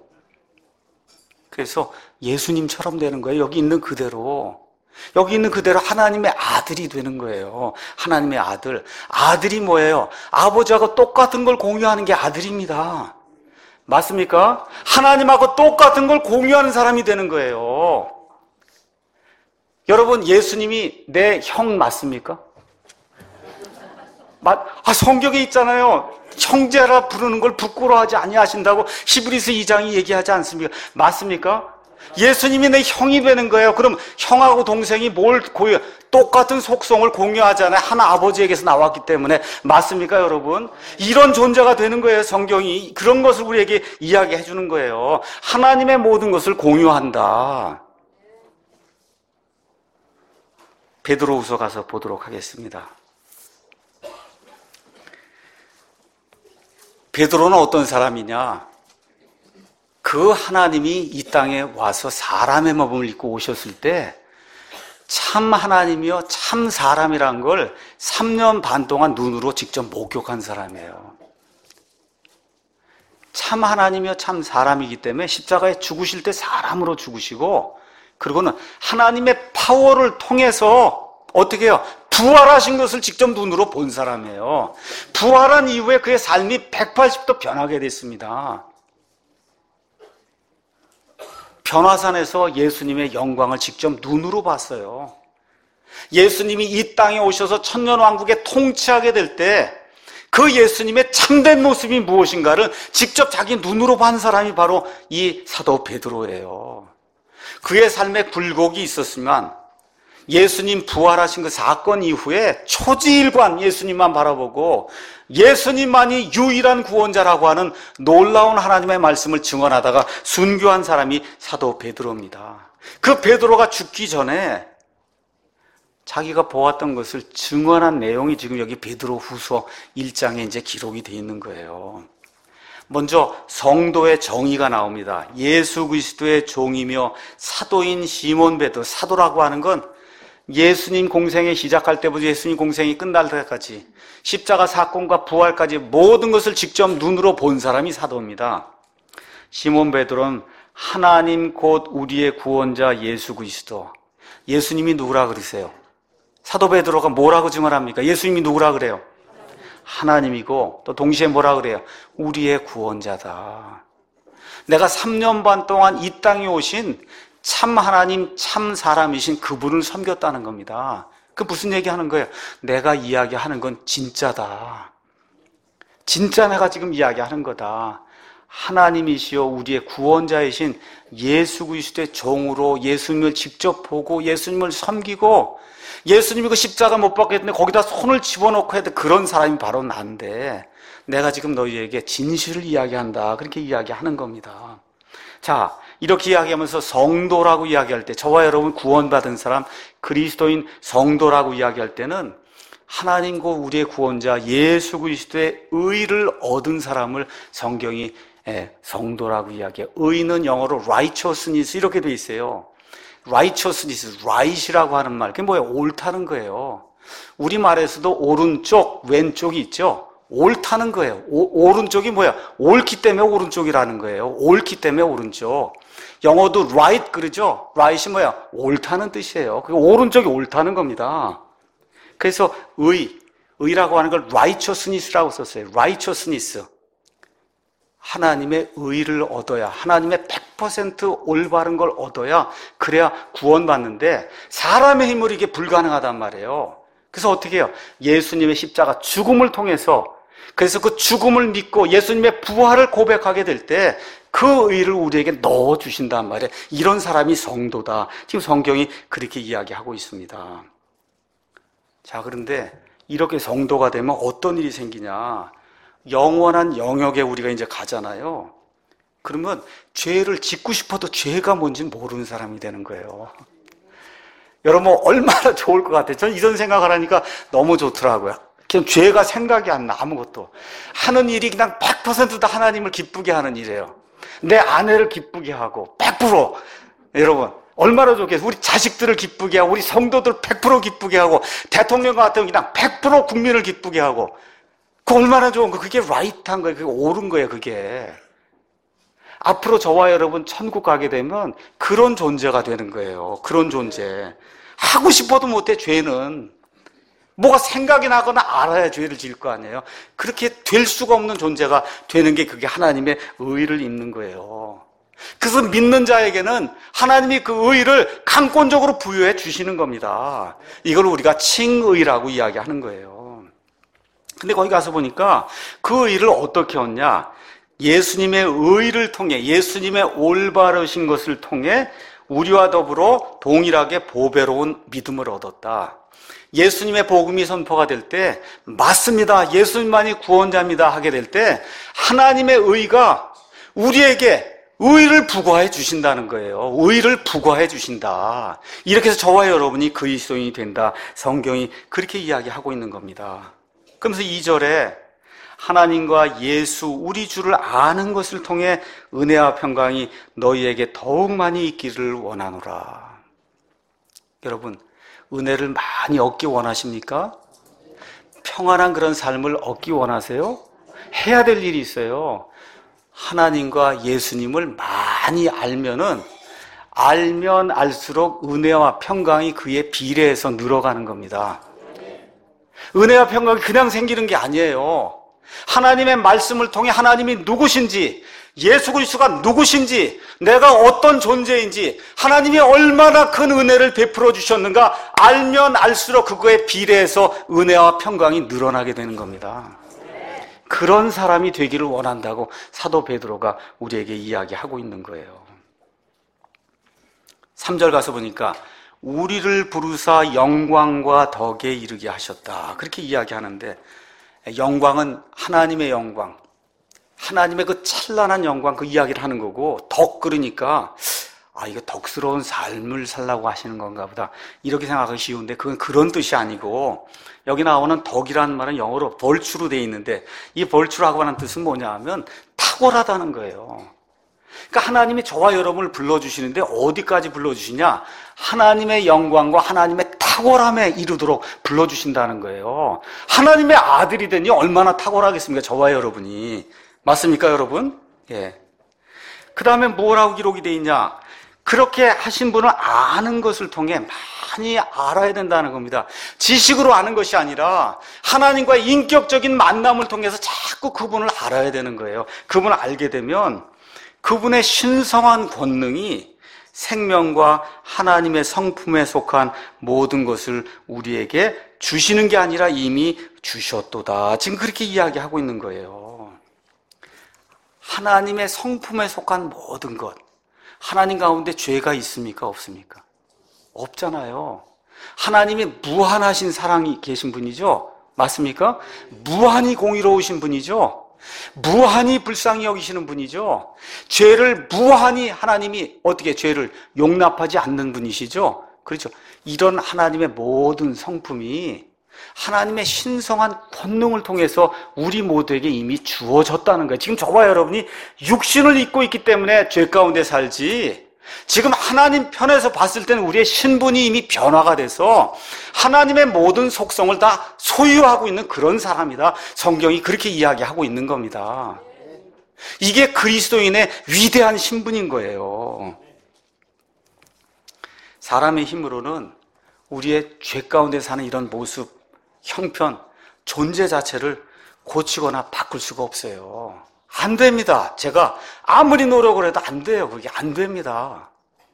그래서 예수님처럼 되는 거예요. 여기 있는 그대로. 여기 있는 그대로 하나님의 아들이 되는 거예요. 하나님의 아들. 아들이 뭐예요? 아버지하고 똑같은 걸 공유하는 게 아들입니다. 맞습니까? 하나님하고 똑같은 걸 공유하는 사람이 되는 거예요. 여러분, 예수님이 내 형 맞습니까? 맞, 아, 성경에 있잖아요. 형제라 부르는 걸 부끄러워하지 아니하신다고 히브리서 이 장이 얘기하지 않습니까? 맞습니까? 예수님이 내 형이 되는 거예요. 그럼 형하고 동생이 뭘 고유, 똑같은 속성을 공유하잖아요. 한 아버지에게서 나왔기 때문에. 맞습니까, 여러분? 이런 존재가 되는 거예요. 성경이 그런 것을 우리에게 이야기해 주는 거예요. 하나님의 모든 것을 공유한다. 베드로후서 가서 보도록 하겠습니다. 베드로는 어떤 사람이냐? 그 하나님이 이 땅에 와서 사람의 몸을 입고 오셨을 때 참 하나님이요 참 사람이란 걸 삼 년 반 동안 눈으로 직접 목격한 사람이에요. 참 하나님이요 참 사람이기 때문에 십자가에 죽으실 때 사람으로 죽으시고, 그리고는 하나님의 파워를 통해서 어떻게 해요? 부활하신 것을 직접 눈으로 본 사람이에요. 부활한 이후에 그의 삶이 백팔십 도 변하게 됐습니다. 변화산에서 예수님의 영광을 직접 눈으로 봤어요. 예수님이 이 땅에 오셔서 천년왕국에 통치하게 될 때 그 예수님의 참된 모습이 무엇인가를 직접 자기 눈으로 본 사람이 바로 이 사도 베드로예요. 그의 삶에 굴곡이 있었지만 예수님 부활하신 그 사건 이후에 초지일관 예수님만 바라보고 예수님만이 유일한 구원자라고 하는 놀라운 하나님의 말씀을 증언하다가 순교한 사람이 사도 베드로입니다. 그 베드로가 죽기 전에 자기가 보았던 것을 증언한 내용이 지금 여기 베드로후서 일 장에 이제 기록이 되어 있는 거예요. 먼저 성도의 정의가 나옵니다. 예수 그리스도의 종이며 사도인 시몬 베드로, 사도라고 하는 건 예수님 공생에 시작할 때부터 예수님 공생이 끝날 때까지 십자가 사건과 부활까지 모든 것을 직접 눈으로 본 사람이 사도입니다. 시몬 베드로는 하나님 곧 우리의 구원자 예수 그리스도. 예수님이 누구라 그러세요? 사도 베드로가 뭐라고 증언합니까? 예수님이 누구라 그래요? 하나님이고 또 동시에 뭐라 그래요? 우리의 구원자다. 내가 삼 년 반 동안 이 땅에 오신 참 하나님, 참 사람이신 그분을 섬겼다는 겁니다. 그 무슨 얘기하는 거예요? 내가 이야기하는 건 진짜다. 진짜 내가 지금 이야기하는 거다. 하나님이시여 우리의 구원자이신 예수 그리스도의 종으로 예수님을 직접 보고 예수님을 섬기고 예수님이 그 십자가 못 박겠는데 거기다 손을 집어넣고 해도 그런 사람이 바로 난데 내가 지금 너희에게 진실을 이야기한다. 그렇게 이야기하는 겁니다. 자, 이렇게 이야기하면서 성도라고 이야기할 때, 저와 여러분 구원받은 사람, 그리스도인 성도라고 이야기할 때는 하나님과 우리의 구원자 예수 그리스도의 의를 얻은 사람을 성경이 성도라고 이야기해요. 의는 영어로 righteousness 이렇게 돼 있어요. righteousness, right이라고 하는 말, 그게 뭐예요? 옳다는 거예요. 우리말에서도 오른쪽, 왼쪽이 있죠? 옳다는 거예요. 오, 오른쪽이 뭐야? 옳기 때문에 오른쪽이라는 거예요. 옳기 때문에 오른쪽. 영어도 right 그러죠? right이 뭐야? 옳다는 뜻이에요. 그 오른쪽이 옳다는 겁니다. 그래서 의, 의라고 하는 걸 righteousness라고 썼어요. righteousness. 하나님의 의를 얻어야, 하나님의 백 퍼센트 올바른 걸 얻어야 그래야 구원받는데 사람의 힘으로 이게 불가능하단 말이에요. 그래서 어떻게 해요? 예수님의 십자가 죽음을 통해서, 그래서 그 죽음을 믿고 예수님의 부활을 고백하게 될 때 그 의를 우리에게 넣어주신단 말이에요. 이런 사람이 성도다. 지금 성경이 그렇게 이야기하고 있습니다. 자, 그런데 이렇게 성도가 되면 어떤 일이 생기냐? 영원한 영역에 우리가 이제 가잖아요. 그러면 죄를 짓고 싶어도 죄가 뭔지 모르는 사람이 되는 거예요. 여러분 얼마나 좋을 것 같아요. 저는 이런 생각을 하니까 너무 좋더라고요. 그냥 죄가 생각이 안 나. 아무것도 하는 일이 그냥 백 퍼센트 다 하나님을 기쁘게 하는 일이에요. 내 아내를 기쁘게 하고 백 퍼센트 여러분 얼마나 좋겠어요. 우리 자식들을 기쁘게 하고 우리 성도들 백 퍼센트 기쁘게 하고 대통령 같은 그냥 백 퍼센트 국민을 기쁘게 하고, 그 얼마나 좋은 거. 그게 라이트한 거예요. 그게 옳은 거예요. 그게 앞으로 저와 여러분 천국 가게 되면 그런 존재가 되는 거예요. 그런 존재. 하고 싶어도 못해. 죄는 뭐가 생각이 나거나 알아야 죄를 지을 거 아니에요. 그렇게 될 수가 없는 존재가 되는 게 그게 하나님의 의를 입는 거예요. 그래서 믿는 자에게는 하나님이 그 의를 강권적으로 부여해 주시는 겁니다. 이걸 우리가 칭의라고 이야기하는 거예요. 근데 거기 가서 보니까 그 의를 어떻게 얻냐? 예수님의 의를 통해, 예수님의 올바르신 것을 통해 우리와 더불어 동일하게 보배로운 믿음을 얻었다. 예수님의 복음이 선포가 될 때, 맞습니다, 예수님만이 구원자입니다 하게 될 때 하나님의 의가 우리에게 의를 부과해 주신다는 거예요. 의를 부과해 주신다. 이렇게 해서 저와 여러분이 그리스도인이 된다. 성경이 그렇게 이야기하고 있는 겁니다. 그러면서 이 절에 하나님과 예수 우리 주를 아는 것을 통해 은혜와 평강이 너희에게 더욱 많이 있기를 원하노라. 여러분, 은혜를 많이 얻기 원하십니까? 평안한 그런 삶을 얻기 원하세요? 해야 될 일이 있어요. 하나님과 예수님을 많이 알면은 알면 알수록 은혜와 평강이 그에 비례해서 늘어가는 겁니다. 은혜와 평강이 그냥 생기는 게 아니에요. 하나님의 말씀을 통해 하나님이 누구신지, 예수 그리스도가 누구신지, 내가 어떤 존재인지, 하나님이 얼마나 큰 은혜를 베풀어 주셨는가 알면 알수록 그거에 비례해서 은혜와 평강이 늘어나게 되는 겁니다. 그런 사람이 되기를 원한다고 사도 베드로가 우리에게 이야기하고 있는 거예요. 삼 절 가서 보니까 우리를 부르사 영광과 덕에 이르게 하셨다, 그렇게 이야기하는데, 영광은 하나님의 영광, 하나님의 그 찬란한 영광, 그 이야기를 하는 거고, 덕 그러니까 아, 이거 덕스러운 삶을 살라고 하시는 건가 보다, 이렇게 생각하기 쉬운데 그건 그런 뜻이 아니고, 여기 나오는 덕이라는 말은 영어로 벌추로 되어 있는데, 이 벌추라고 하는 뜻은 뭐냐 하면 탁월하다는 거예요. 그러니까 하나님이 저와 여러분을 불러주시는데 어디까지 불러주시냐? 하나님의 영광과 하나님의 탁월함에 이르도록 불러주신다는 거예요. 하나님의 아들이 되니 얼마나 탁월하겠습니까? 저와 여러분이. 맞습니까, 여러분? 예. 그 다음에 뭐라고 기록이 되어 있냐? 그렇게 하신 분을 아는 것을 통해 많이 알아야 된다는 겁니다. 지식으로 아는 것이 아니라 하나님과의 인격적인 만남을 통해서 자꾸 그분을 알아야 되는 거예요. 그분을 알게 되면 그분의 신성한 권능이 생명과 하나님의 성품에 속한 모든 것을 우리에게 주시는 게 아니라 이미 주셨도다. 지금 그렇게 이야기하고 있는 거예요. 하나님의 성품에 속한 모든 것. 하나님 가운데 죄가 있습니까? 없습니까? 없잖아요. 하나님이 무한하신 사랑이 계신 분이죠? 맞습니까? 무한히 공의로우신 분이죠? 무한히 불쌍히 여기시는 분이죠? 죄를 무한히 하나님이 어떻게 죄를 용납하지 않는 분이시죠? 그렇죠? 이런 하나님의 모든 성품이 하나님의 신성한 권능을 통해서 우리 모두에게 이미 주어졌다는 거예요. 지금 저와 여러분이 육신을 입고 있기 때문에 죄 가운데 살지, 지금 하나님 편에서 봤을 때는 우리의 신분이 이미 변화가 돼서 하나님의 모든 속성을 다 소유하고 있는 그런 사람이다. 성경이 그렇게 이야기하고 있는 겁니다. 이게 그리스도인의 위대한 신분인 거예요. 사람의 힘으로는 우리의 죄 가운데 사는 이런 모습, 형편, 존재 자체를 고치거나 바꿀 수가 없어요. 안 됩니다. 제가 아무리 노력을 해도 안 돼요. 그게 안 됩니다.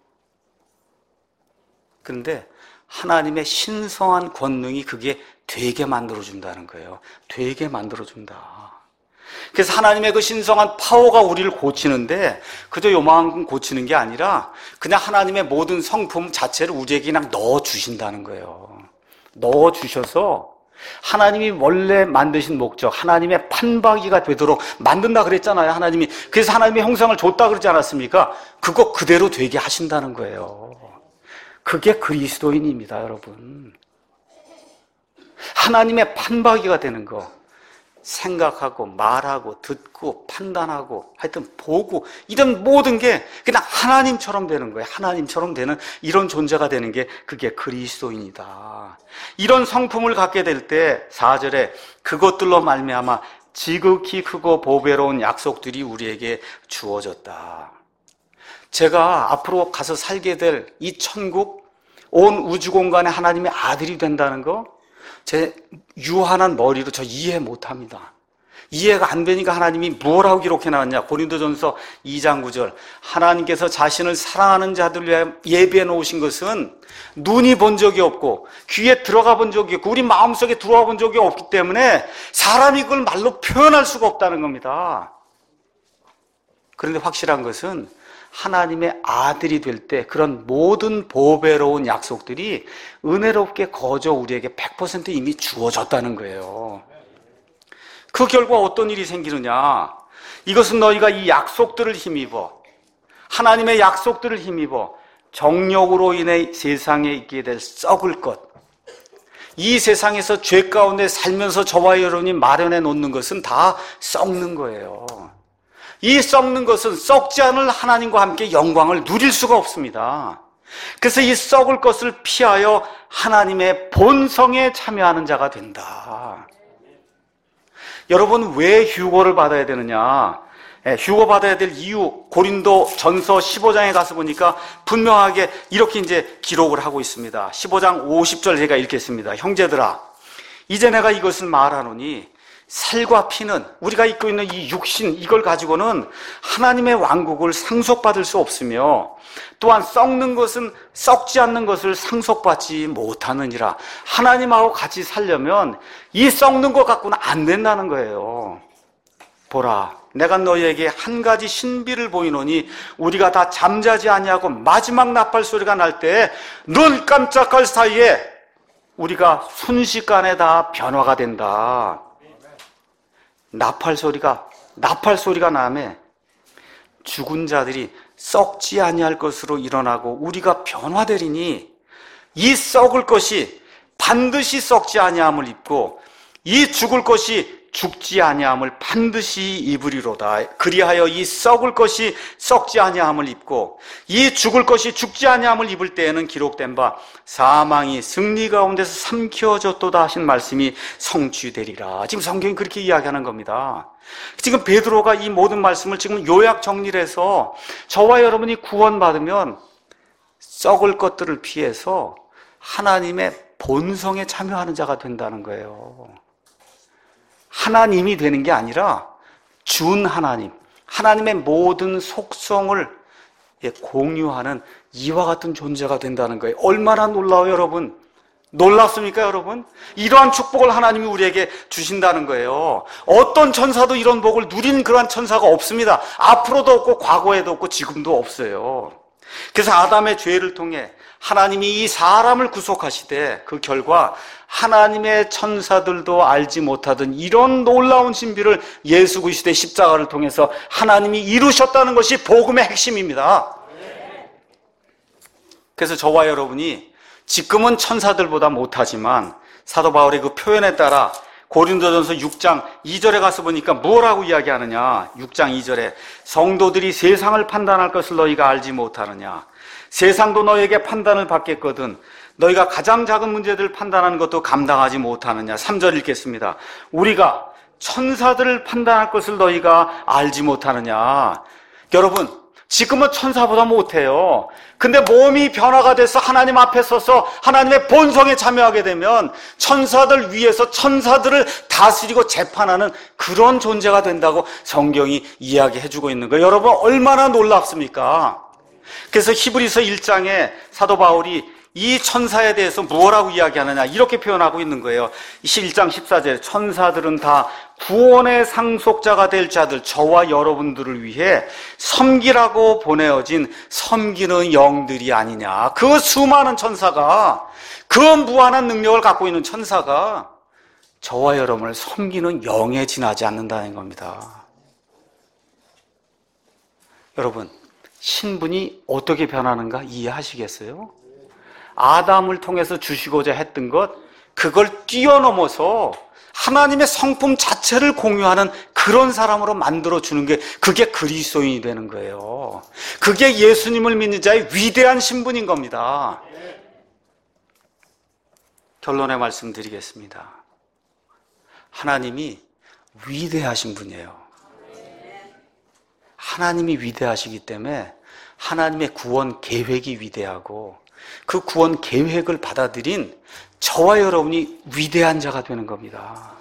그런데 하나님의 신성한 권능이 그게 되게 만들어준다는 거예요. 되게 만들어준다. 그래서 하나님의 그 신성한 파워가 우리를 고치는데 그저 요만큼 고치는 게 아니라 그냥 하나님의 모든 성품 자체를 우리에게 그냥 넣어주신다는 거예요. 넣어주셔서 하나님이 원래 만드신 목적, 하나님의 판박이가 되도록 만든다 그랬잖아요. 하나님이. 그래서 하나님의 형상을 줬다 그러지 않았습니까? 그거 그대로 되게 하신다는 거예요. 그게 그리스도인입니다, 여러분. 하나님의 판박이가 되는 거. 생각하고 말하고 듣고 판단하고 하여튼 보고 이런 모든 게 그냥 하나님처럼 되는 거예요. 하나님처럼 되는 이런 존재가 되는 게 그게 그리스도인이다. 이런 성품을 갖게 될 때 사 절에 그것들로 말미암아 지극히 크고 보배로운 약속들이 우리에게 주어졌다. 제가 앞으로 가서 살게 될 이 천국, 온 우주 공간에 하나님의 아들이 된다는 거 제 유한한 머리로 저 이해 못합니다. 이해가 안 되니까 하나님이 뭐라고 기록해 놨냐? 고린도전서 이 장 구 절 하나님께서 자신을 사랑하는 자들을 위하여 예비해 놓으신 것은 눈이 본 적이 없고 귀에 들어가 본 적이 없고 우리 마음속에 들어와 본 적이 없기 때문에 사람이 그걸 말로 표현할 수가 없다는 겁니다. 그런데 확실한 것은 하나님의 아들이 될 때 그런 모든 보배로운 약속들이 은혜롭게 거저 우리에게 백 퍼센트 이미 주어졌다는 거예요. 그 결과 어떤 일이 생기느냐? 이것은 너희가 이 약속들을 힘입어, 하나님의 약속들을 힘입어 정욕으로 인해 세상에 있게 될 썩을 것, 이 세상에서 죄 가운데 살면서 저와 여러분이 마련해 놓는 것은 다 썩는 거예요. 이 썩는 것은 썩지 않을 하나님과 함께 영광을 누릴 수가 없습니다. 그래서 이 썩을 것을 피하여 하나님의 본성에 참여하는 자가 된다. 여러분, 왜 휴거를 받아야 되느냐? 휴거 받아야 될 이유, 고린도 전서 십오 장에 가서 보니까 분명하게 이렇게 이제 기록을 하고 있습니다. 십오 장 오십 절 제가 읽겠습니다. 형제들아, 이제 내가 이것을 말하노니 살과 피는, 우리가 입고 있는 이 육신, 이걸 가지고는 하나님의 왕국을 상속받을 수 없으며 또한 썩는 것은 썩지 않는 것을 상속받지 못하느니라. 하나님하고 같이 살려면 이 썩는 것 갖고는 안 된다는 거예요. 보라, 내가 너희에게 한 가지 신비를 보이노니 우리가 다 잠자지 아니하고 마지막 나팔 소리가 날 때 눈 깜짝할 사이에 우리가 순식간에 다 변화가 된다. 나팔 소리가 나팔 소리가 나매 죽은 자들이 썩지 아니할 것으로 일어나고 우리가 변화되리니 이 썩을 것이 반드시 썩지 아니함을 입고 이 죽을 것이 죽지 아니함을 반드시 입으리로다. 그리하여 이 썩을 것이 썩지 아니함을 입고 이 죽을 것이 죽지 아니함을 입을 때에는 기록된 바 사망이 승리 가운데서 삼켜졌도다 하신 말씀이 성취되리라. 지금 성경이 그렇게 이야기하는 겁니다. 지금 베드로가 이 모든 말씀을 지금 요약 정리를 해서 저와 여러분이 구원받으면 썩을 것들을 피해서 하나님의 본성에 참여하는 자가 된다는 거예요. 하나님이 되는 게 아니라 준 하나님, 하나님의 모든 속성을 공유하는 이와 같은 존재가 된다는 거예요. 얼마나 놀라워요, 여러분? 놀랍습니까, 여러분? 이러한 축복을 하나님이 우리에게 주신다는 거예요. 어떤 천사도 이런 복을 누린 그러한 천사가 없습니다. 앞으로도 없고 과거에도 없고 지금도 없어요. 그래서 아담의 죄를 통해 하나님이 이 사람을 구속하시되 그 결과 하나님의 천사들도 알지 못하던 이런 놀라운 신비를 예수 그리스도의 십자가를 통해서 하나님이 이루셨다는 것이 복음의 핵심입니다. 그래서 저와 여러분이 지금은 천사들보다 못하지만 사도 바울의 그 표현에 따라 고린도전서 육 장 이 절에 가서 보니까 뭐라고 이야기하느냐? 육 장 이 절에 성도들이 세상을 판단할 것을 너희가 알지 못하느냐? 세상도 너희에게 판단을 받겠거든 너희가 가장 작은 문제들을 판단하는 것도 감당하지 못하느냐? 삼 절 읽겠습니다. 우리가 천사들을 판단할 것을 너희가 알지 못하느냐? 여러분, 지금은 천사보다 못해요. 근데 몸이 변화가 돼서 하나님 앞에 서서 하나님의 본성에 참여하게 되면 천사들 위에서 천사들을 다스리고 재판하는 그런 존재가 된다고 성경이 이야기해주고 있는 거예요. 여러분, 얼마나 놀랍습니까? 그래서 히브리서 일 장에 사도 바울이 이 천사에 대해서 무엇라고 이야기하느냐 이렇게 표현하고 있는 거예요. 일 장 십사 절 천사들은 다 구원의 상속자가 될 자들 저와 여러분들을 위해 섬기라고 보내어진 섬기는 영들이 아니냐. 그 수많은 천사가, 그 무한한 능력을 갖고 있는 천사가 저와 여러분을 섬기는 영에 지나지 않는다는 겁니다. 여러분, 신분이 어떻게 변하는가 이해하시겠어요? 아담을 통해서 주시고자 했던 것, 그걸 뛰어넘어서 하나님의 성품 자체를 공유하는 그런 사람으로 만들어주는 게, 그게 그리스도인이 되는 거예요. 그게 예수님을 믿는 자의 위대한 신분인 겁니다. 결론의 말씀 드리겠습니다. 하나님이 위대하신 분이에요. 하나님이 위대하시기 때문에 하나님의 구원 계획이 위대하고 그 구원 계획을 받아들인 저와 여러분이 위대한 자가 되는 겁니다.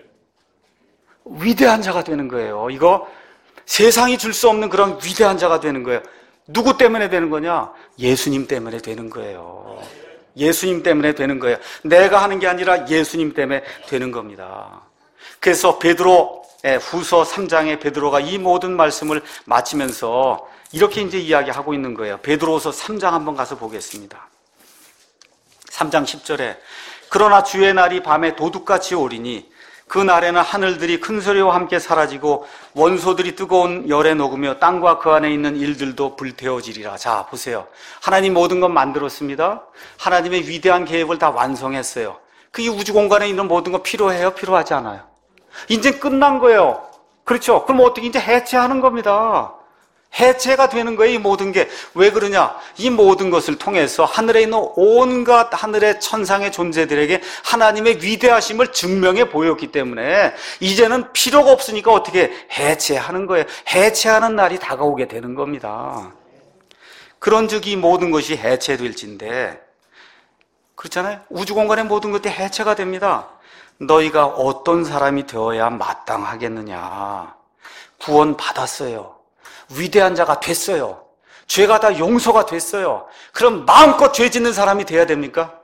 위대한 자가 되는 거예요. 이거 세상이 줄 수 없는 그런 위대한 자가 되는 거예요. 누구 때문에 되는 거냐? 예수님 때문에 되는 거예요. 예수님 때문에 되는 거예요. 내가 하는 게 아니라 예수님 때문에 되는 겁니다. 그래서 베드로 후서 삼 장에 베드로가 이 모든 말씀을 마치면서 이렇게 이제 이야기하고 있는 거예요. 베드로후서 삼 장 한번 가서 보겠습니다. 삼 장 십 절에 그러나 주의 날이 밤에 도둑같이 오리니 그 날에는 하늘들이 큰 소리와 함께 사라지고 원소들이 뜨거운 열에 녹으며 땅과 그 안에 있는 일들도 불태워지리라. 자, 보세요. 하나님 모든 것 만들었습니다. 하나님의 위대한 계획을 다 완성했어요. 그 이 우주 공간에 있는 모든 거 필요해요? 필요하지 않아요? 이제 끝난 거예요. 그렇죠? 그럼 어떻게 이제 해체하는 겁니다. 해체가 되는 거예요, 이 모든 게. 왜 그러냐? 이 모든 것을 통해서 하늘에 있는 온갖 하늘의 천상의 존재들에게 하나님의 위대하심을 증명해 보였기 때문에 이제는 필요가 없으니까 어떻게 해체하는 거예요. 해체하는 날이 다가오게 되는 겁니다. 그런즉 이 모든 것이 해체될진데, 그렇잖아요? 우주 공간의 모든 것들이 해체가 됩니다. 너희가 어떤 사람이 되어야 마땅하겠느냐? 구원 받았어요. 위대한 자가 됐어요. 죄가 다 용서가 됐어요. 그럼 마음껏 죄 짓는 사람이 돼야 됩니까?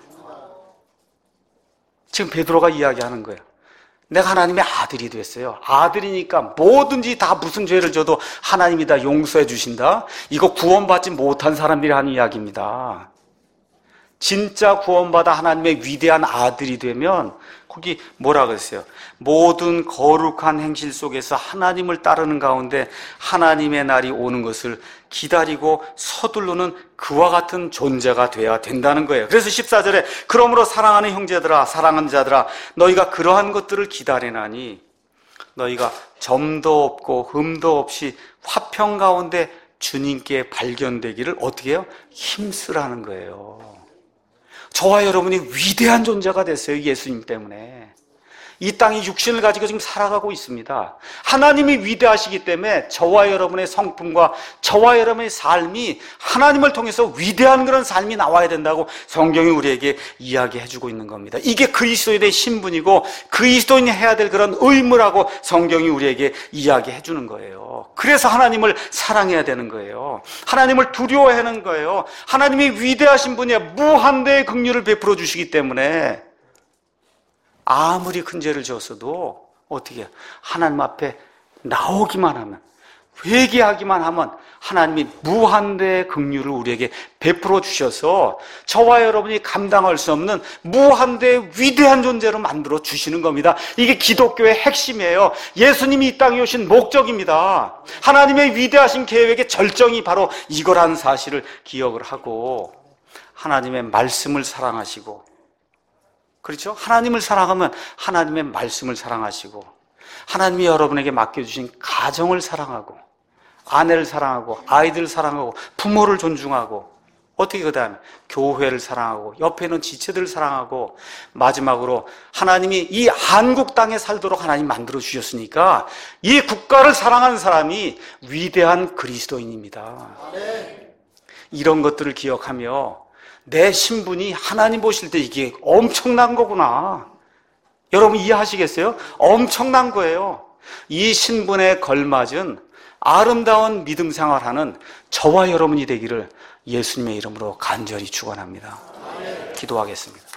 지금 베드로가 이야기하는 거예요. 내가 하나님의 아들이 됐어요. 아들이니까 뭐든지 다 무슨 죄를 져도 하나님이 다 용서해 주신다. 이거 구원받지 못한 사람들이 하는 이야기입니다. 진짜 구원받아 하나님의 위대한 아들이 되면 거기 뭐라 그랬어요? 모든 거룩한 행실 속에서 하나님을 따르는 가운데 하나님의 날이 오는 것을 기다리고 서두르는 그와 같은 존재가 돼야 된다는 거예요. 그래서 십사 절에 그러므로 사랑하는 형제들아, 사랑하는 자들아, 너희가 그러한 것들을 기다리나니 너희가 점도 없고 흠도 없이 화평 가운데 주님께 발견되기를 어떻게 해요? 힘쓰라는 거예요. 저와 여러분이 위대한 존재가 됐어요. 예수님 때문에. 이 땅이 육신을 가지고 지금 살아가고 있습니다. 하나님이 위대하시기 때문에 저와 여러분의 성품과 저와 여러분의 삶이 하나님을 통해서 위대한 그런 삶이 나와야 된다고 성경이 우리에게 이야기해주고 있는 겁니다. 이게 그리스도인의 신분이고 그리스도인이 해야 될 그런 의무라고 성경이 우리에게 이야기해주는 거예요. 그래서 하나님을 사랑해야 되는 거예요. 하나님을 두려워해야 하는 거예요. 하나님이 위대하신 분이야. 무한대의 긍휼을 베풀어 주시기 때문에 아무리 큰 죄를 지었어도 어떻게 해요? 하나님 앞에 나오기만 하면, 회개하기만 하면 하나님이 무한대의 긍휼을 우리에게 베풀어 주셔서 저와 여러분이 감당할 수 없는 무한대의 위대한 존재로 만들어 주시는 겁니다. 이게 기독교의 핵심이에요. 예수님이 이 땅에 오신 목적입니다. 하나님의 위대하신 계획의 절정이 바로 이거라는 사실을 기억을 하고 하나님의 말씀을 사랑하시고, 그렇죠? 하나님을 사랑하면 하나님의 말씀을 사랑하시고 하나님이 여러분에게 맡겨주신 가정을 사랑하고 아내를 사랑하고 아이들을 사랑하고 부모를 존중하고 어떻게 그 다음에 교회를 사랑하고 옆에 있는 지체들을 사랑하고 마지막으로 하나님이 이 한국 땅에 살도록 하나님 만들어 주셨으니까 이 국가를 사랑하는 사람이 위대한 그리스도인입니다. 이런 것들을 기억하며 내 신분이 하나님 보실 때 이게 엄청난 거구나. 여러분 이해하시겠어요? 엄청난 거예요. 이 신분에 걸맞은 아름다운 믿음 생활하는 저와 여러분이 되기를 예수님의 이름으로 간절히 축원합니다. 기도하겠습니다.